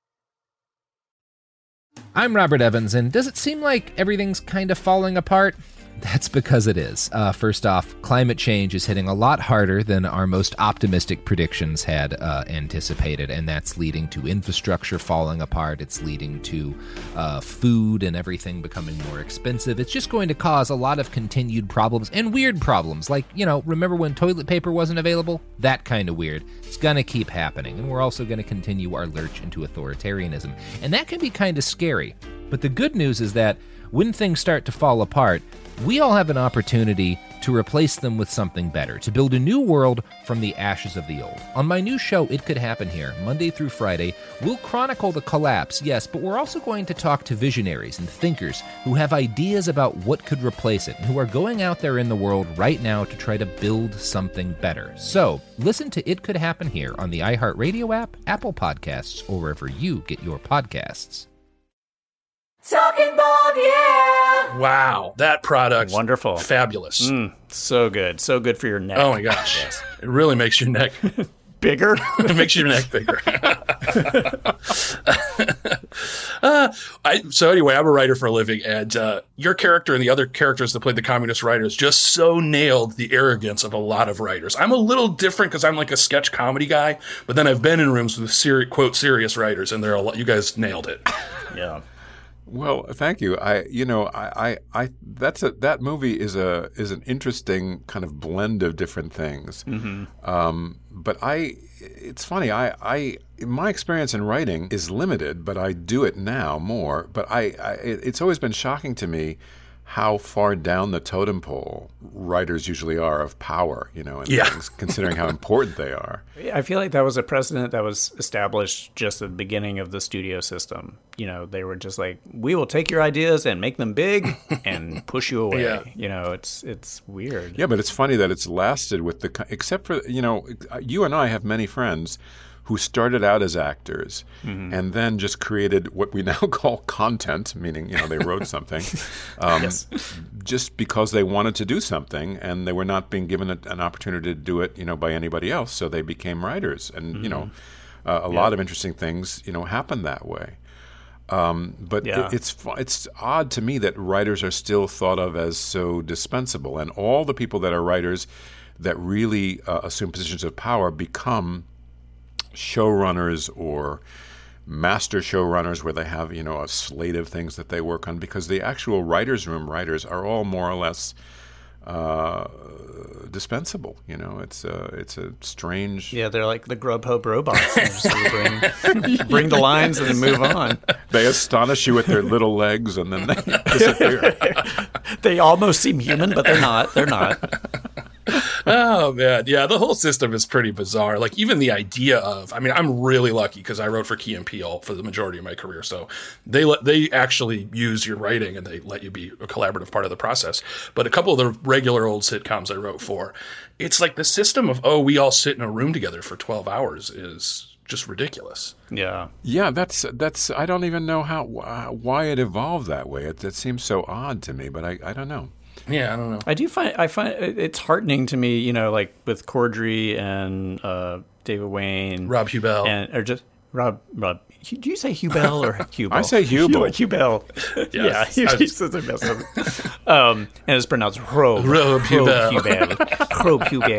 I'm Robert Evans, and does it seem like everything's kind of falling apart? That's because it is. First off, climate change is hitting a lot harder than our most optimistic predictions had anticipated, and that's leading to infrastructure falling apart. It's leading to food and everything becoming more expensive. It's just going to cause a lot of continued problems and weird problems. Like, remember when toilet paper wasn't available? That kind of weird. It's going to keep happening, and we're also going to continue our lurch into authoritarianism. And that can be kind of scary. But the good news is that when things start to fall apart, we all have an opportunity to replace them with something better, to build a new world from the ashes of the old. On my new show, It Could Happen Here, Monday through Friday, we'll chronicle the collapse, yes, but we're also going to talk to visionaries and thinkers who have ideas about what could replace it and who are going out there in the world right now to try to build something better. So, listen to It Could Happen Here on the iHeartRadio app, Apple Podcasts, or wherever you get your podcasts. Talking Bald, yeah! Wow, that product. Wonderful. Fabulous. So good. So good for your neck. Oh my gosh. Yes. It really makes your neck bigger. It makes your neck bigger. So anyway, I'm a writer for a living, and your character and the other characters that played the communist writers just so nailed the arrogance of a lot of writers. I'm a little different because I'm like a sketch comedy guy, but then I've been in rooms with quote serious writers, and there are a lot. You guys nailed it. Yeah. Well, thank you. That movie is an interesting kind of blend of different things. Mm-hmm. But it's funny. My experience in writing is limited, but I do it now more. But it's always been shocking to me how far down the totem pole writers usually are of power, and things, considering how important they are. I feel like that was a precedent that was established just at the beginning of the studio system. They were just like, we will take your ideas and make them big and push you away. Yeah. It's weird. Yeah, but it's funny that it's lasted with except for, you and I have many friends who started out as actors and then just created what we now call content, meaning, they wrote something, just because they wanted to do something and they were not being given an opportunity to do it, by anybody else. So they became writers. And, a lot of interesting things, happened that way. But it's odd to me that writers are still thought of as so dispensable. And all the people that are writers that really assume positions of power become showrunners or master showrunners where they have, a slate of things that they work on, because the actual writer's room writers are all more or less dispensable. It's a strange. Yeah, they're like the Grubhub robots. Just bring the lines and then move on. They astonish you with their little legs and then they disappear. They almost seem human, but they're not. They're not. Oh, man. Yeah, the whole system is pretty bizarre. Like, even the idea of, I'm really lucky because I wrote for Key and Peele for the majority of my career. So they actually use your writing and they let you be a collaborative part of the process. But a couple of the regular old sitcoms I wrote for, it's like the system of, we all sit in a room together for 12 hours is just ridiculous. Yeah. Yeah, that's. I don't even know why it evolved that way. It seems so odd to me, but I don't know. Yeah, I don't know. I find it's heartening to me, like with Cordry and David Wayne, Rob Huebel, or just Rob. Do you say Huebel or Hubel? I say Hubel. Hubel. Yes, yeah, he's such a mess up. And it's pronounced Rob Huebel. Rob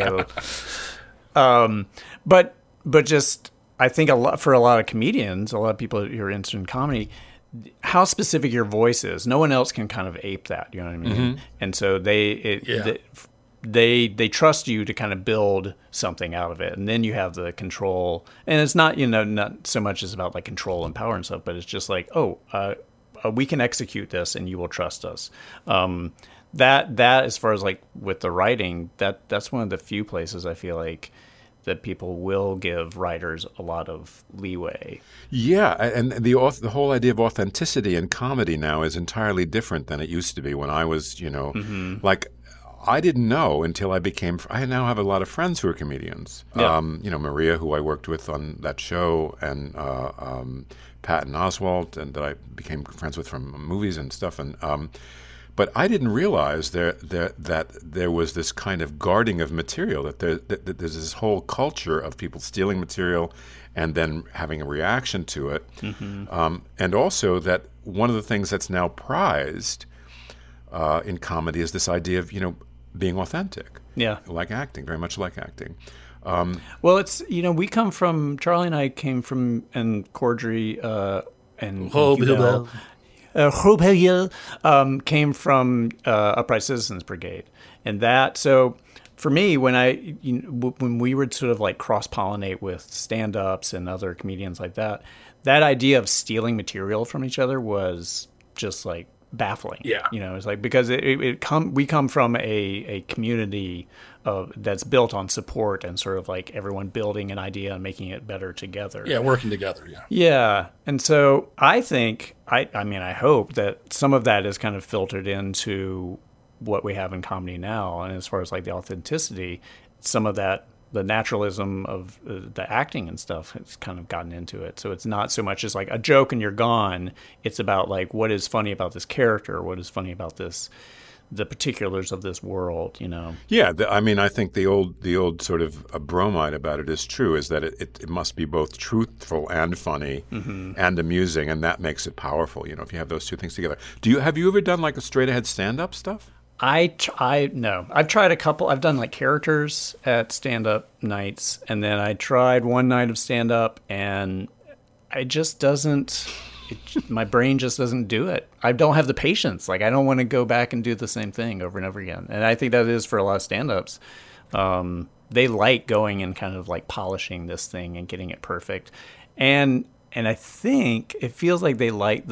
Huebel. But just I think for a lot of comedians, a lot of people who are interested in comedy, how specific your voice is. No one else can kind of ape that. You know what I mean? Mm-hmm. And so they trust you to kind of build something out of it, and then you have the control. And it's not not so much as about like control and power and stuff, but it's just like we can execute this, and you will trust us. That as far as like with the writing, that's one of the few places I feel like that people will give writers a lot of leeway. Yeah, and the whole idea of authenticity in comedy now is entirely different than it used to be when I was, like I didn't know until I now have a lot of friends who are comedians. Yeah. Maria, who I worked with on that show, and Patton Oswalt, and that I became friends with from movies and stuff, and but I didn't realize that there was this kind of guarding of material, that there's this whole culture of people stealing material and then having a reaction to it. Mm-hmm. And also that one of the things that's now prized in comedy is this idea of, being authentic. Yeah. Like acting, very much like acting. Well, it's, we come from, Charlie and I came from, and Cordry and Hubel. Came from Upright Citizens Brigade, and so for me, when we would sort of like cross-pollinate with stand-ups and other comedians like that idea of stealing material from each other was just like baffling. Yeah. It's like, because we come from a community that's built on support and sort of like everyone building an idea and making it better together. Yeah, working together, yeah. Yeah. And so I think, I hope that some of that is kind of filtered into what we have in comedy now. And as far as like the authenticity, some of that, the naturalism of the acting and stuff has kind of gotten into it. So it's not so much as like a joke and you're gone. It's about like, what is funny about this character? What is funny about the particulars of this world, Yeah, I think the old sort of bromide about it is true, is that it must be both truthful and funny and amusing, and that makes it powerful, if you have those two things together. Have you ever done like a straight ahead stand-up stuff? No. I've tried a couple. I've done like characters at stand-up nights, and then I tried one night of stand-up, and it just doesn't... my brain just doesn't do it. I don't have the patience. Like, I don't want to go back and do the same thing over and over again. And I think that is for a lot of stand-ups. They like going and kind of like polishing this thing and getting it perfect. And I think it feels like they like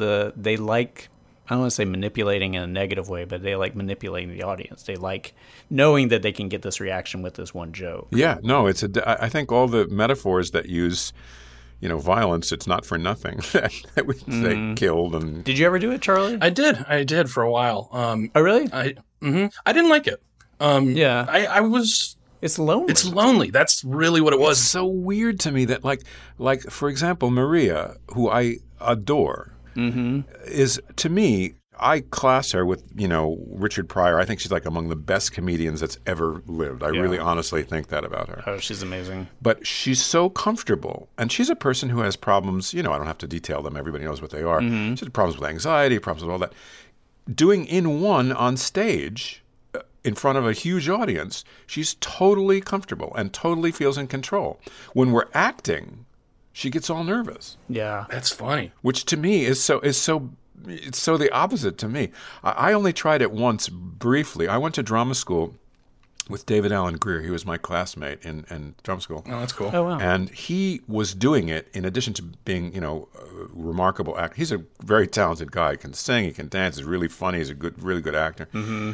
I don't want to say manipulating in a negative way, but they like manipulating the audience. They like knowing that they can get this reaction with this one joke. Yeah, no, I think all the metaphors that use, violence, it's not for nothing that we say killed. And did you ever do it, Charlie? I did for a while. Oh, really? I didn't like it. Yeah. I was... It's lonely. It's lonely. That's really what it was. It's so weird to me that like for example, Maria, who I adore, is, to me, I class her with, Richard Pryor. I think she's like among the best comedians that's ever lived. I really honestly think that about her. Oh, she's amazing. But she's so comfortable. And she's a person who has problems, I don't have to detail them. Everybody knows what they are. She has problems with anxiety, problems with all that. Doing In One on stage in front of a huge audience, she's totally comfortable and totally feels in control. When we're acting, she gets all nervous. Yeah. That's funny. Which to me is so it's so the opposite to me. I only tried it once briefly. I went to drama school with David Alan Grier. He was my classmate in drama school. Oh, that's cool. Oh, wow. And he was doing it in addition to being, a remarkable actor. He's a very talented guy. He can sing, he can dance, he's really funny, he's a really good actor.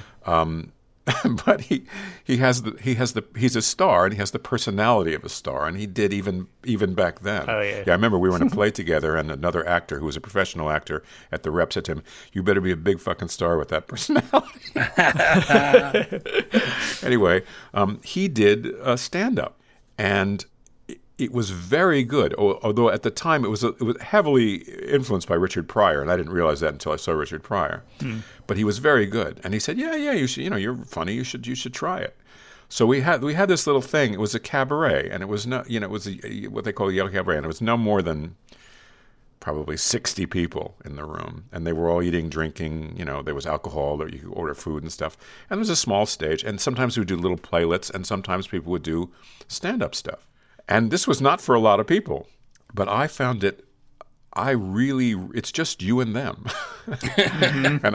But he's a star, and he has the personality of a star, and he did even back then. Oh, yeah. Yeah, I remember we were in a play together, and another actor who was a professional actor at the Rep said to him, "You better be a big fucking star with that personality." Anyway, he did stand-up, and it was very good, although at the time it was heavily influenced by Richard Pryor, and I didn't realize that until I saw Richard Pryor. But he was very good, and he said, "Yeah, you should. You're funny. You should try it." So we had this little thing. It was a cabaret, and it was not, it was what they call a yellow cabaret, and it was no more than probably 60 people in the room, and they were all eating, drinking. There was alcohol, or you could order food and stuff. And there was a small stage, and sometimes we would do little playlets, and sometimes people would do stand-up stuff. And this was not for a lot of people, but I found it. It's just you and them, and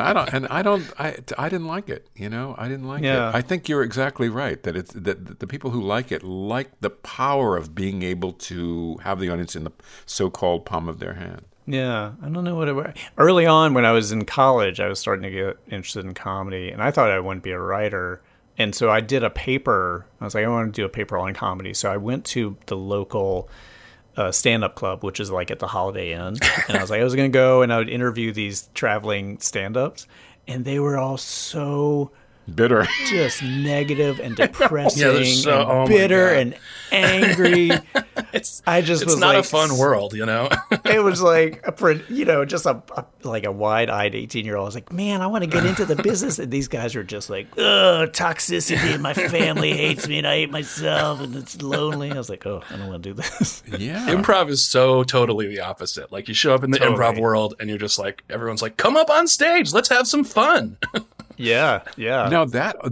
I didn't like it. I didn't like it. I think you're exactly right that the people who like it like the power of being able to have the audience in the so-called palm of their hand. Yeah, I don't know what it was. Early on, when I was in college, I was starting to get interested in comedy, and I thought I wouldn't be a writer. And so I did a paper. I was like, I want to do a paper on comedy. So I went to the local stand-up club, which is like at the Holiday Inn. And I was like, I was going to go and I would interview these traveling stand-ups. And they were all so bitter, just negative and depressing, so, and bitter and angry. It's not a fun world, It was like just a wide-eyed 18-year-old. I was like, man, I want to get into the business, and these guys are just like, toxicity, and my family hates me, and I hate myself, and it's lonely. I was like, I don't want to do this. Yeah, improv is so totally the opposite. Like, you show up in the improv world, and you're just like, everyone's like, come up on stage, let's have some fun. Yeah. Now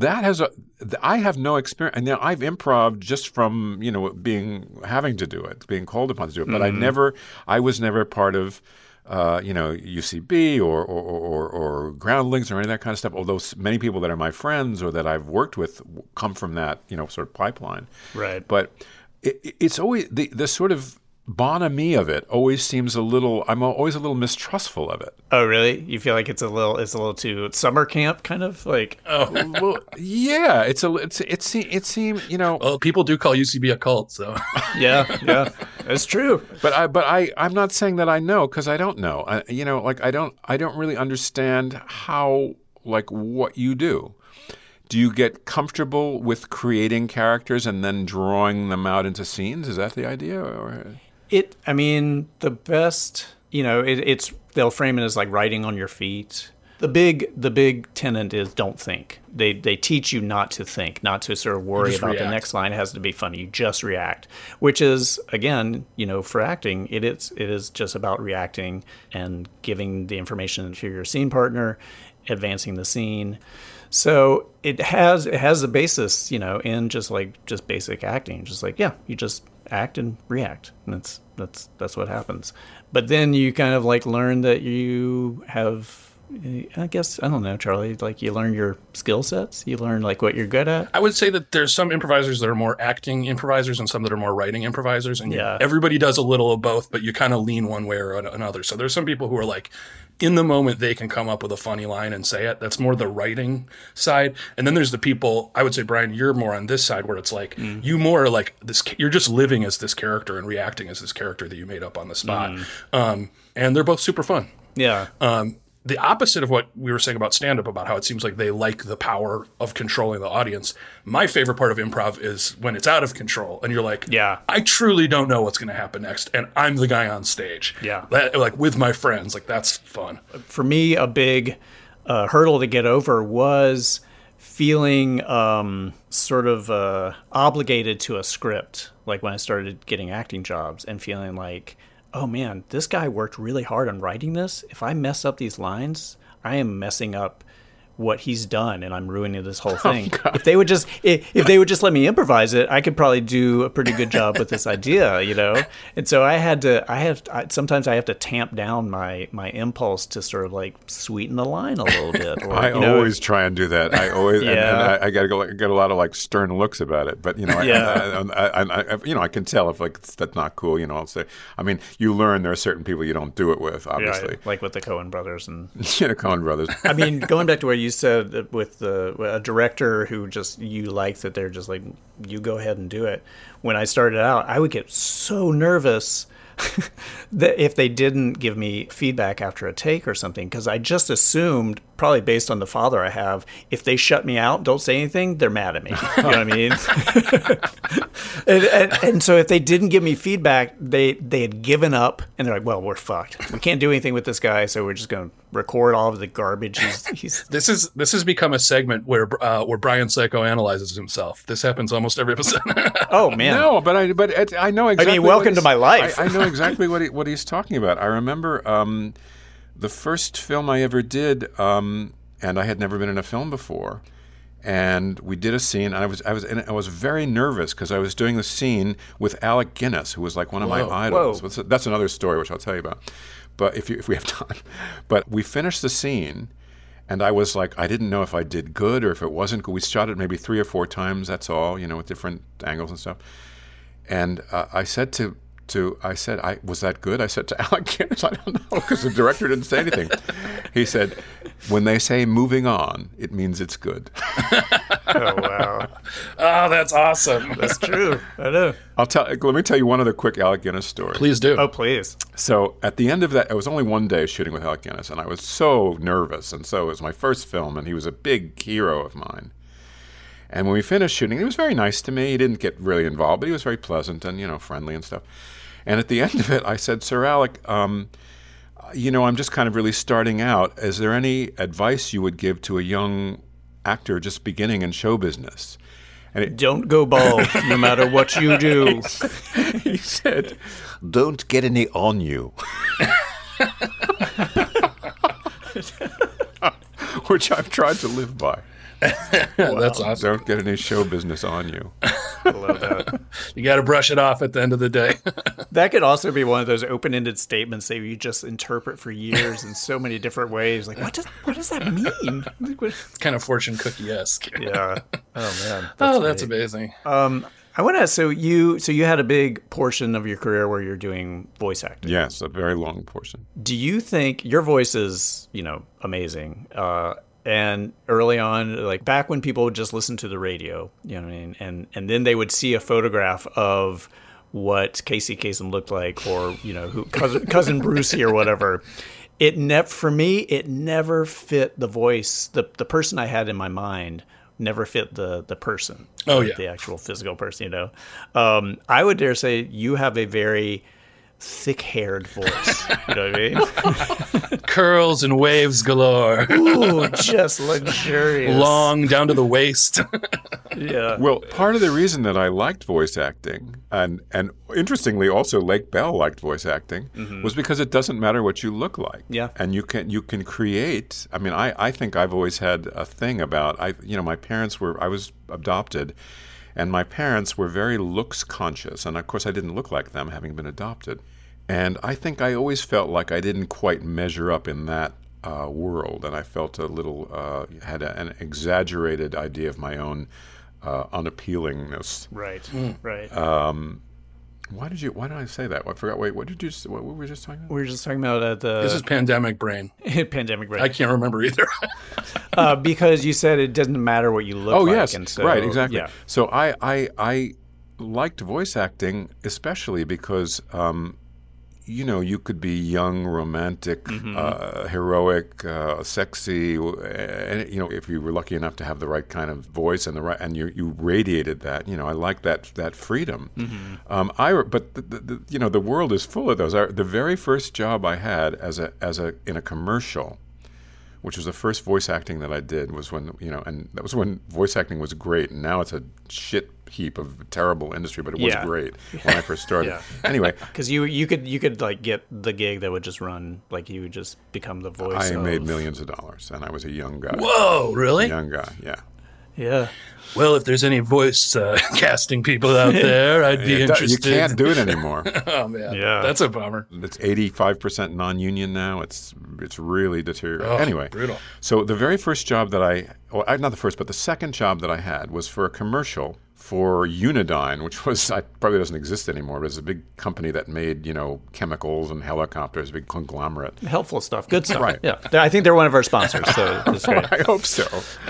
I have no experience. And now I've improv just from having to do it, being called upon to do it. But I was never part of UCB or Groundlings or any of that kind of stuff. Although many people that are my friends or that I've worked with come from that sort of pipeline. Right. But it's always the sort of bonhomie of it always seems I'm always a little mistrustful of it. Oh, really? You feel like it's a little too summer camp kind of like? Oh, well, yeah. It seemed, Well, people do call UCB a cult, so. yeah, that's true. But I'm not saying that I know, because I don't know. I don't really understand how, what you do. Do you get comfortable with creating characters and then drawing them out into scenes? Is that the idea? Or? The best, they'll frame it as like writing on your feet. The big tenet is don't think. They teach you not to think, not to sort of worry about the next line. It has to be funny. You just react, which is, again, for acting, it is just about reacting and giving the information to your scene partner, advancing the scene. So it has a basis, in just basic acting. Just you just act and react, and that's what happens. But then you kind of learn that you have, I guess, I don't know, Charlie, you learn your skill sets, you learn what you're good at. I would say that there's some improvisers that are more acting improvisers and some that are more writing improvisers, and everybody does a little of both, but you kind of lean one way or another. So there's some people who are in the moment, they can come up with a funny line and say it. That's more the writing side. And then there's the people, I would say, Brian, you're more on this side where it's you more this, you're just living as this character and reacting as this character that you made up on the spot. And they're both super fun. Yeah. The opposite of what we were saying about stand-up, about how it seems like they like the power of controlling the audience. My favorite part of improv is when it's out of control and you're I truly don't know what's going to happen next, and I'm the guy on stage. Yeah. With my friends, that's fun. For me, a big hurdle to get over was feeling sort of obligated to a script, when I started getting acting jobs, and feeling oh man, this guy worked really hard on writing this. If I mess up these lines, I am messing up what he's done, and I'm ruining this whole thing. If they would just let me improvise it, I could probably do a pretty good job with this idea, And so sometimes I have to tamp down my impulse to sort of sweeten the line a little bit. Or, I always try and do that. I always, and I get a lot of stern looks about it. But I can tell if that's not cool. I'll say. I mean, you learn there are certain people you don't do it with, obviously. Like with the Coen brothers and Coen brothers. I mean, going back to where you said that with a director who just you like that they're just you go ahead and do it. When I started out, I would get so nervous that if they didn't give me feedback after a take or something, because I just assumed, probably based on the father I have, if they shut me out, don't say anything, they're mad at me. You know what I mean? and so if they didn't give me feedback, they had given up, and they're well, we're fucked. We can't do anything with this guy, so we're just going to record all of the garbage. This has become a segment where Brian psychoanalyzes himself. This happens almost every episode. Oh man, no, but I know exactly. I mean, welcome to my life. I know exactly what he's talking about. I remember the first film I ever did, and I had never been in a film before. And we did a scene, and I was very nervous because I was doing the scene with Alec Guinness, who was one of my idols. Whoa. That's another story which I'll tell you about. But if we have time. But we finished the scene, and I was I didn't know if I did good or if it wasn't good. We shot it maybe 3 or 4 times, that's all, with different angles and stuff. And I said was that good? I said to Alec Guinness, I don't know, because the director didn't say anything. He said, when they say moving on, it means it's good. Oh, wow. Oh, that's awesome. That's true. I know. Let me tell you one other quick Alec Guinness story. Please do. Oh, please. So at the end of that, it was only one day shooting with Alec Guinness, and I was so nervous. And so it was my first film, and he was a big hero of mine. And when we finished shooting, he was very nice to me. He didn't get really involved, but he was very pleasant and, friendly and stuff. And at the end of it, I said, Sir Alec, I'm just kind of really starting out. Is there any advice you would give to a young actor just beginning in show business? And don't go bald, no matter what you do. He said, don't get any on you. Which I've tried to live by. Wow. That's awesome. Don't get any show business on you. I love that. You got to brush it off at the end of the day. That could also be one of those open-ended statements that you just interpret for years in so many different ways. What does that mean? It's kind of fortune cookie-esque. Yeah. Oh man. That's amazing. I want to ask, so you had a big portion of your career where you're doing voice acting. Yes, a very long portion. Do you think your voice is, amazing? And early on, like back when people would just listen to the radio, you know what I mean? And then they would see a photograph of what Casey Kasem looked like, or, who cousin Brucey or whatever. For me, it never fit the voice. The person I had in my mind never fit the person. Oh, yeah. The actual physical person, I would dare say you have a very thick-haired voice. You know what I mean? Curls and waves galore. Ooh, just luxurious. Long down to the waist. Yeah. Well, part of the reason that I liked voice acting, and interestingly also Lake Bell liked voice acting, was because it doesn't matter what you look like. Yeah. And you can create. I mean, I think I've always had a thing about, my parents I was adopted, and my parents were very looks conscious. And of course I didn't look like them, having been adopted. And I think I always felt like I didn't quite measure up in that world. And I felt a little, had an exaggerated idea of my own unappealingness. Right, right. Why did I say that? I forgot. Wait, what were we just talking about? We were just talking about This is pandemic brain. Pandemic brain. I can't remember either. Because you said it doesn't matter what you look like. Oh, yes. And so, right, exactly. Yeah. So I liked voice acting, especially because, you could be young, romantic, heroic, sexy, and, if you were lucky enough to have the right kind of voice and you radiated that. I like that freedom. But the world is full of those. The very first job I had in a commercial, which was the first voice acting that I did, was when, and that was when voice acting was great, and now it's a shit heap of terrible industry, but it was great when I first started. Anyway, because you could like get the gig that would just run, like you would just become the voice. I made millions of dollars, and I was a young guy. Whoa, really? Young guy, yeah. Yeah. Well, if there's any voice casting people out there, I'd be interested. You can't do it anymore. Oh man, that's a bummer. It's 85% non-union now. It's really deteriorating. Anyway, brutal. So the very first job that not the first, but the second job that I had was for a commercial for Unidyne, which probably doesn't exist anymore, but it's a big company that made, chemicals and helicopters, a big conglomerate. Helpful stuff. Good stuff. Right. Yeah. I think they're one of our sponsors, so it's great. I hope so.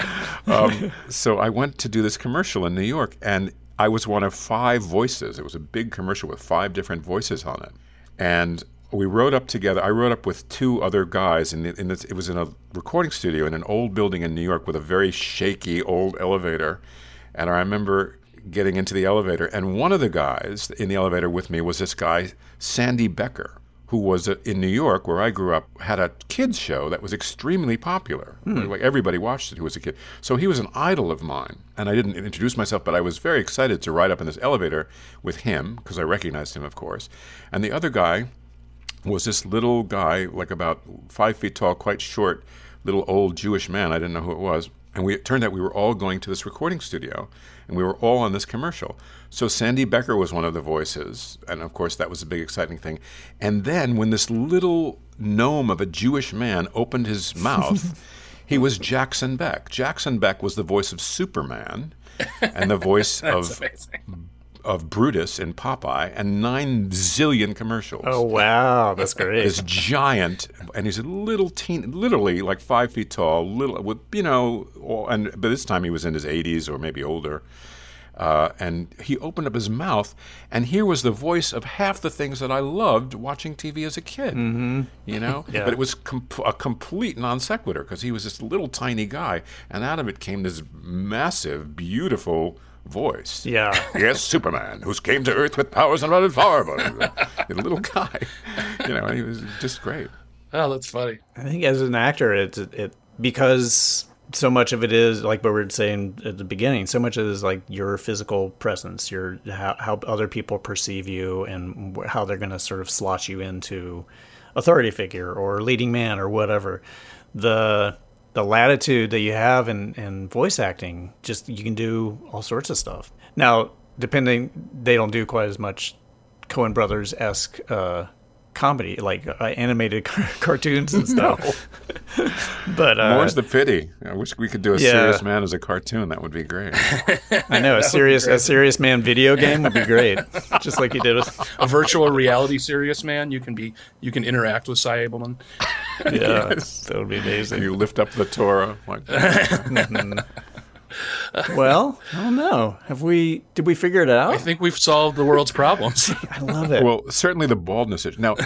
So I went to do this commercial in New York, and I was one of 5 voices. It was a big commercial with 5 different voices on it. And we rode up together. I rode up with 2 other guys, and it was in a recording studio in an old building in New York with a very shaky old elevator. And I remember getting into the elevator, and one of the guys in the elevator with me was this guy, Sandy Becker, who was in New York, where I grew up, had a kids show that was extremely popular. Like everybody watched it who was a kid. So he was an idol of mine. And I didn't introduce myself, but I was very excited to ride up in this elevator with him, because I recognized him, of course. And the other guy was this little guy, like about 5 feet tall, quite short, little old Jewish man. I didn't know who it was. And it turned out we were all going to this recording studio, and we were all on this commercial. So Sandy Becker was one of the voices, and of course that was a big exciting thing. And then when this little gnome of a Jewish man opened his mouth, he was Jackson Beck. Jackson Beck was the voice of Superman and the voice of Brutus in Popeye, and 9 zillion commercials. Oh, wow. That's great. This giant, and he's a little literally like 5 feet tall, with, and by this time he was in his 80s or maybe older. And he opened up his mouth, and here was the voice of half the things that I loved watching TV as a kid. Yeah. But it was a complete non sequitur, because he was this little tiny guy, and out of it came this massive, beautiful voice. Yeah. Yes, Superman, who came to Earth with powers unlimited power. The little guy, and he was just great. Oh, that's funny. I think as an actor, it because so much of it is, like what we were saying at the beginning, so much is like your physical presence, how other people perceive you, and how they're going to sort of slot you into authority figure or leading man or whatever. The latitude that you have in voice acting, just you can do all sorts of stuff. Now, they don't do quite as much Coen Brothers-esque comedy, like animated cartoons and stuff. But more's the pity. I wish we could do a Serious Man as a cartoon. That would be great. I know a Serious Man video game would be great, just like you did with a virtual reality Serious Man. You can interact with Cy Abelman. Yeah, that would be amazing. You lift up the Torah like that. Well, I don't know. Did we figure it out? I think we've solved the world's problems. I love it. Well, certainly the baldness issue. Now,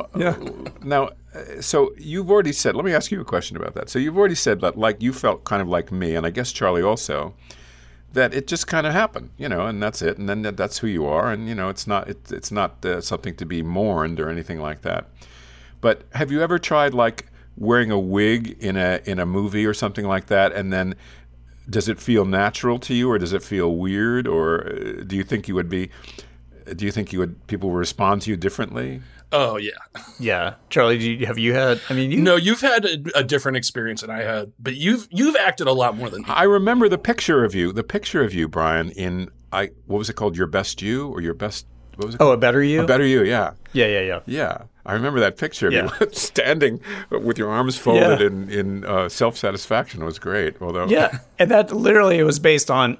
so you've already said, let me ask you a question about that. So you've already said that, like, you felt kind of like me, and I guess Charlie also, that it just kind of happened, and that's it, and then that's who you are, and, it's not something to be mourned or anything like that. But have you ever tried, like, wearing a wig in a movie or something like that, and then does it feel natural to you, or does it feel weird, or do you think people will respond to you differently? Oh yeah, yeah. Charlie, have you had? I mean, you've had a different experience than I had, but you've acted a lot more than me. I remember the picture of you, Brian, in what was it called? Your Best You, or Your Best? What was it called? A Better You. A Better You, yeah. Yeah. I remember that picture of you standing with your arms folded in self-satisfaction. It was great. Although, yeah, and that literally was based on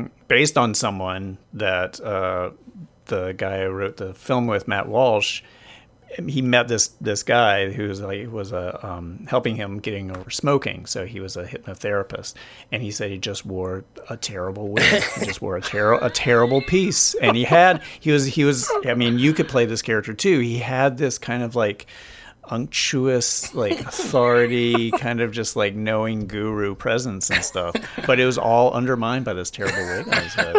someone that the guy who wrote the film with, Matt Walsh. He met this guy who was helping him getting over smoking. So he was a hypnotherapist, and he said he just wore a terrible wig. He just wore a terrible piece, and he was. I mean, you could play this character too. He had this kind of like unctuous, like authority, kind of just like knowing guru presence and stuff. But it was all undermined by this terrible wig on his head.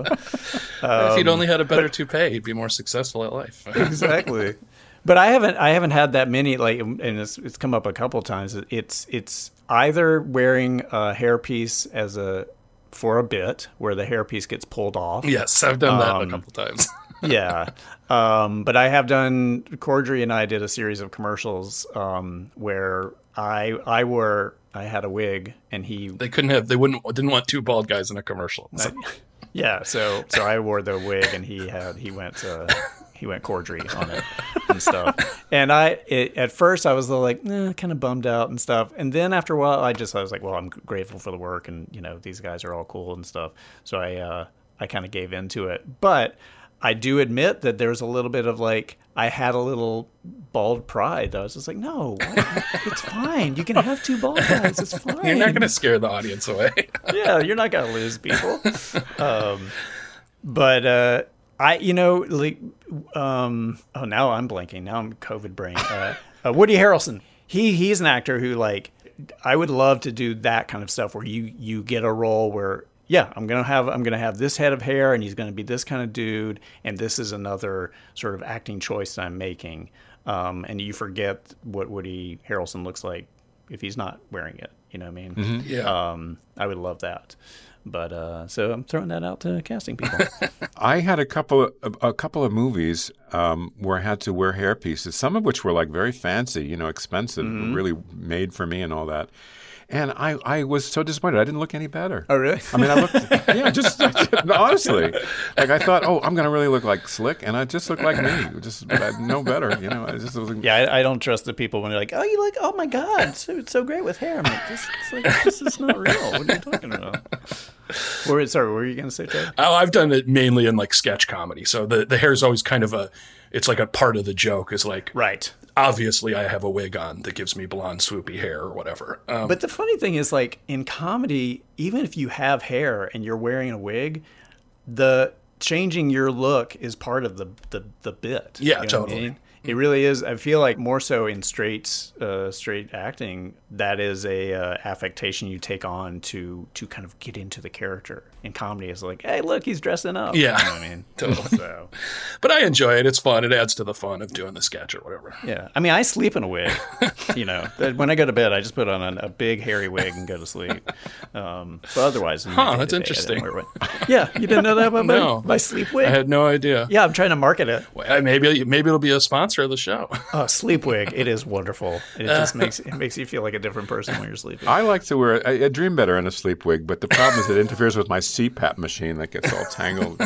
If he'd only had a better toupee, he'd be more successful at life. Exactly. But I haven't had that many, like, and it's come up a couple of times. It's either wearing a hairpiece for a bit where the hairpiece gets pulled off. Yes, I've done that a couple times. Yeah. But I have done, Cordry and I did a series of commercials where I had a wig, and they didn't want two bald guys in a commercial. So. So I wore the wig, and he went Cordry on it and stuff. And at first I was a little like, kind of bummed out and stuff. And then after a while, I was like, well, I'm grateful for the work, and these guys are all cool and stuff. So I kind of gave into it. But I do admit that there's a little bit of like, I had a little bald pride. I was just like, no, it's fine. You can have two bald guys. It's fine. You're not going to scare the audience away. Yeah, you're not going to lose people. But now I'm blanking. Now I'm COVID brain. Woody Harrelson. He's an actor who, like, I would love to do that kind of stuff where you get a role where, yeah, I'm gonna have this head of hair, and he's gonna be this kind of dude, and this is another sort of acting choice that I'm making, and you forget what Woody Harrelson looks like if he's not wearing it. You know what I mean? Mm-hmm. Yeah. I would love that. But so I'm throwing that out to casting people. I had a couple of movies where I had to wear hair pieces, some of which were like very fancy, expensive, really made for me and all that. And I was so disappointed. I didn't look any better. Oh, really? I mean, I looked, just honestly. Like, I thought, I'm going to really look like Slick, and I just look like me. Just no better, I just wasn't. Yeah, I don't trust the people when they're like, oh my God, it's so great with hair. I'm like, this is not real. What are you talking about? Sorry, what were you going to say, Ted? Oh, I've done it mainly in, like, sketch comedy. So the hair is always kind of it's like a part of the joke is like, right. Obviously, I have a wig on that gives me blonde, swoopy hair or whatever. But the funny thing is, like, in comedy, even if you have hair and you're wearing a wig, the changing your look is part of the bit. Yeah, totally. I mean? It really is. I feel like more so in straight acting, that is a affectation you take on to kind of get into the character. In comedy, it's like, hey, look, he's dressing up. Yeah, you know what I mean, totally. So. But I enjoy it. It's fun. It adds to the fun of doing the sketch or whatever. Yeah, I mean, I sleep in a wig. When I go to bed, I just put on a big hairy wig and go to sleep. But otherwise, that's interesting. Yeah, you didn't know that about no. my sleep wig? I had no idea. Yeah, I'm trying to market it. Well, maybe it'll be a sponsor. sponsor of the show. Sleepwig, it is wonderful. It just makes you feel like a different person when you're sleeping. I like to wear. I dream better in a sleep wig, but the problem is it interferes with my CPAP machine that gets all tangled.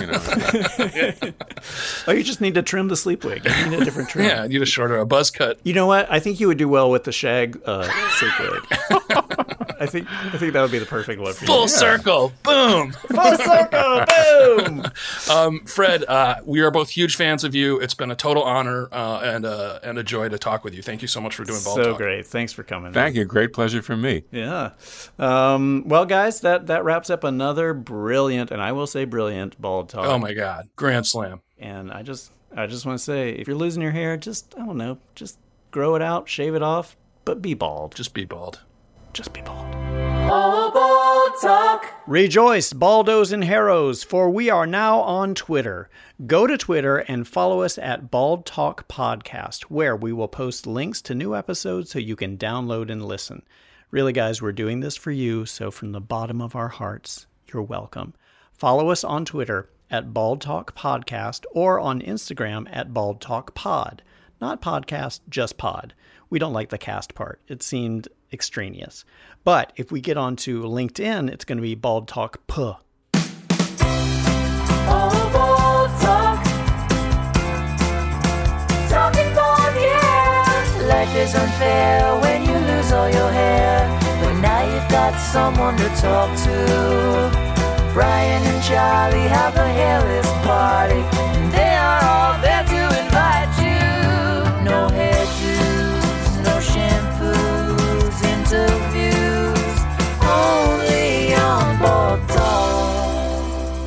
Oh, you just need to trim the sleep wig. You need a different trim. Yeah, you need a buzz cut. You know what? I think you would do well with the shag sleep wig. I think that would be the perfect look for you. Full circle, boom. Full circle, boom. Fred, we are both huge fans of you. It's been a total honor and a joy to talk with you. Thank you so much for doing Bald Talk. So great. Thanks for coming. Thank you. Great pleasure for me. Yeah. Well, guys, that wraps up another brilliant, and I will say brilliant, Bald Talk. Oh my God, grand slam. And I just want to say, if you're losing your hair, just grow it out, shave it off, but be bald. Just be bald. Just be bald. All Bald Talk. Rejoice, baldos and harrows, for we are now on Twitter. Go to Twitter and follow us at Bald Talk Podcast, where we will post links to new episodes so you can download and listen. Really, guys, we're doing this for you, so from the bottom of our hearts, you're welcome. Follow us on Twitter at Bald Talk Podcast or on Instagram at Bald Talk Pod. Not podcast, just pod. We don't like the cast part. It seemed extraneous. But if we get onto LinkedIn, it's going to be Bald Talk P. All Bald Talk. Talking bald, yeah. Life is unfair when you lose all your hair. But now you've got someone to talk to. Brian and Charlie have a hairless party, and they are all there to invite you. No hairdos, no shampoos, interviews, only on Bald Talk.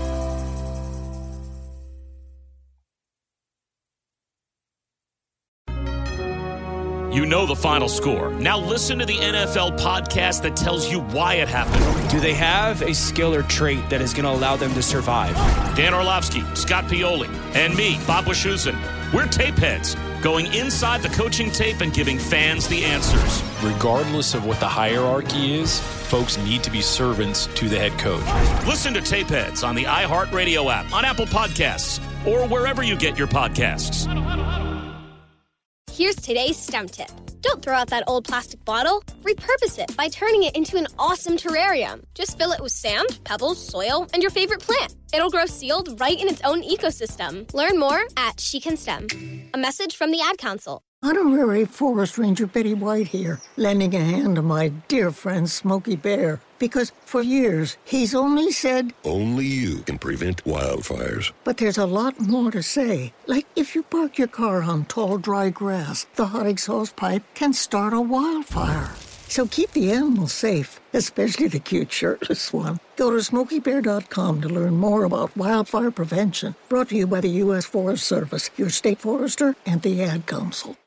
You know the final score. Now listen to the NFL podcast that tells you why it happened. Do they have a skill or trait that is going to allow them to survive? Dan Orlovsky, Scott Pioli, and me, Bob Wischusen. We're tape heads, going inside the coaching tape and giving fans the answers. Regardless of what the hierarchy is, folks need to be servants to the head coach. Listen to Tape Heads on the iHeartRadio app, on Apple Podcasts, or wherever you get your podcasts. Here's today's STEM tip. Don't throw out that old plastic bottle. Repurpose it by turning it into an awesome terrarium. Just fill it with sand, pebbles, soil, and your favorite plant. It'll grow sealed right in its own ecosystem. Learn more at She Can STEM. A message from the Ad Council. Honorary Forest Ranger Betty White here, lending a hand to my dear friend Smokey Bear. Because for years, he's only said, only you can prevent wildfires. But there's a lot more to say. Like if you park your car on tall, dry grass, the hot exhaust pipe can start a wildfire. So keep the animals safe, especially the cute shirtless one. Go to SmokeyBear.com to learn more about wildfire prevention. Brought to you by the U.S. Forest Service, your state forester, and the Ad Council.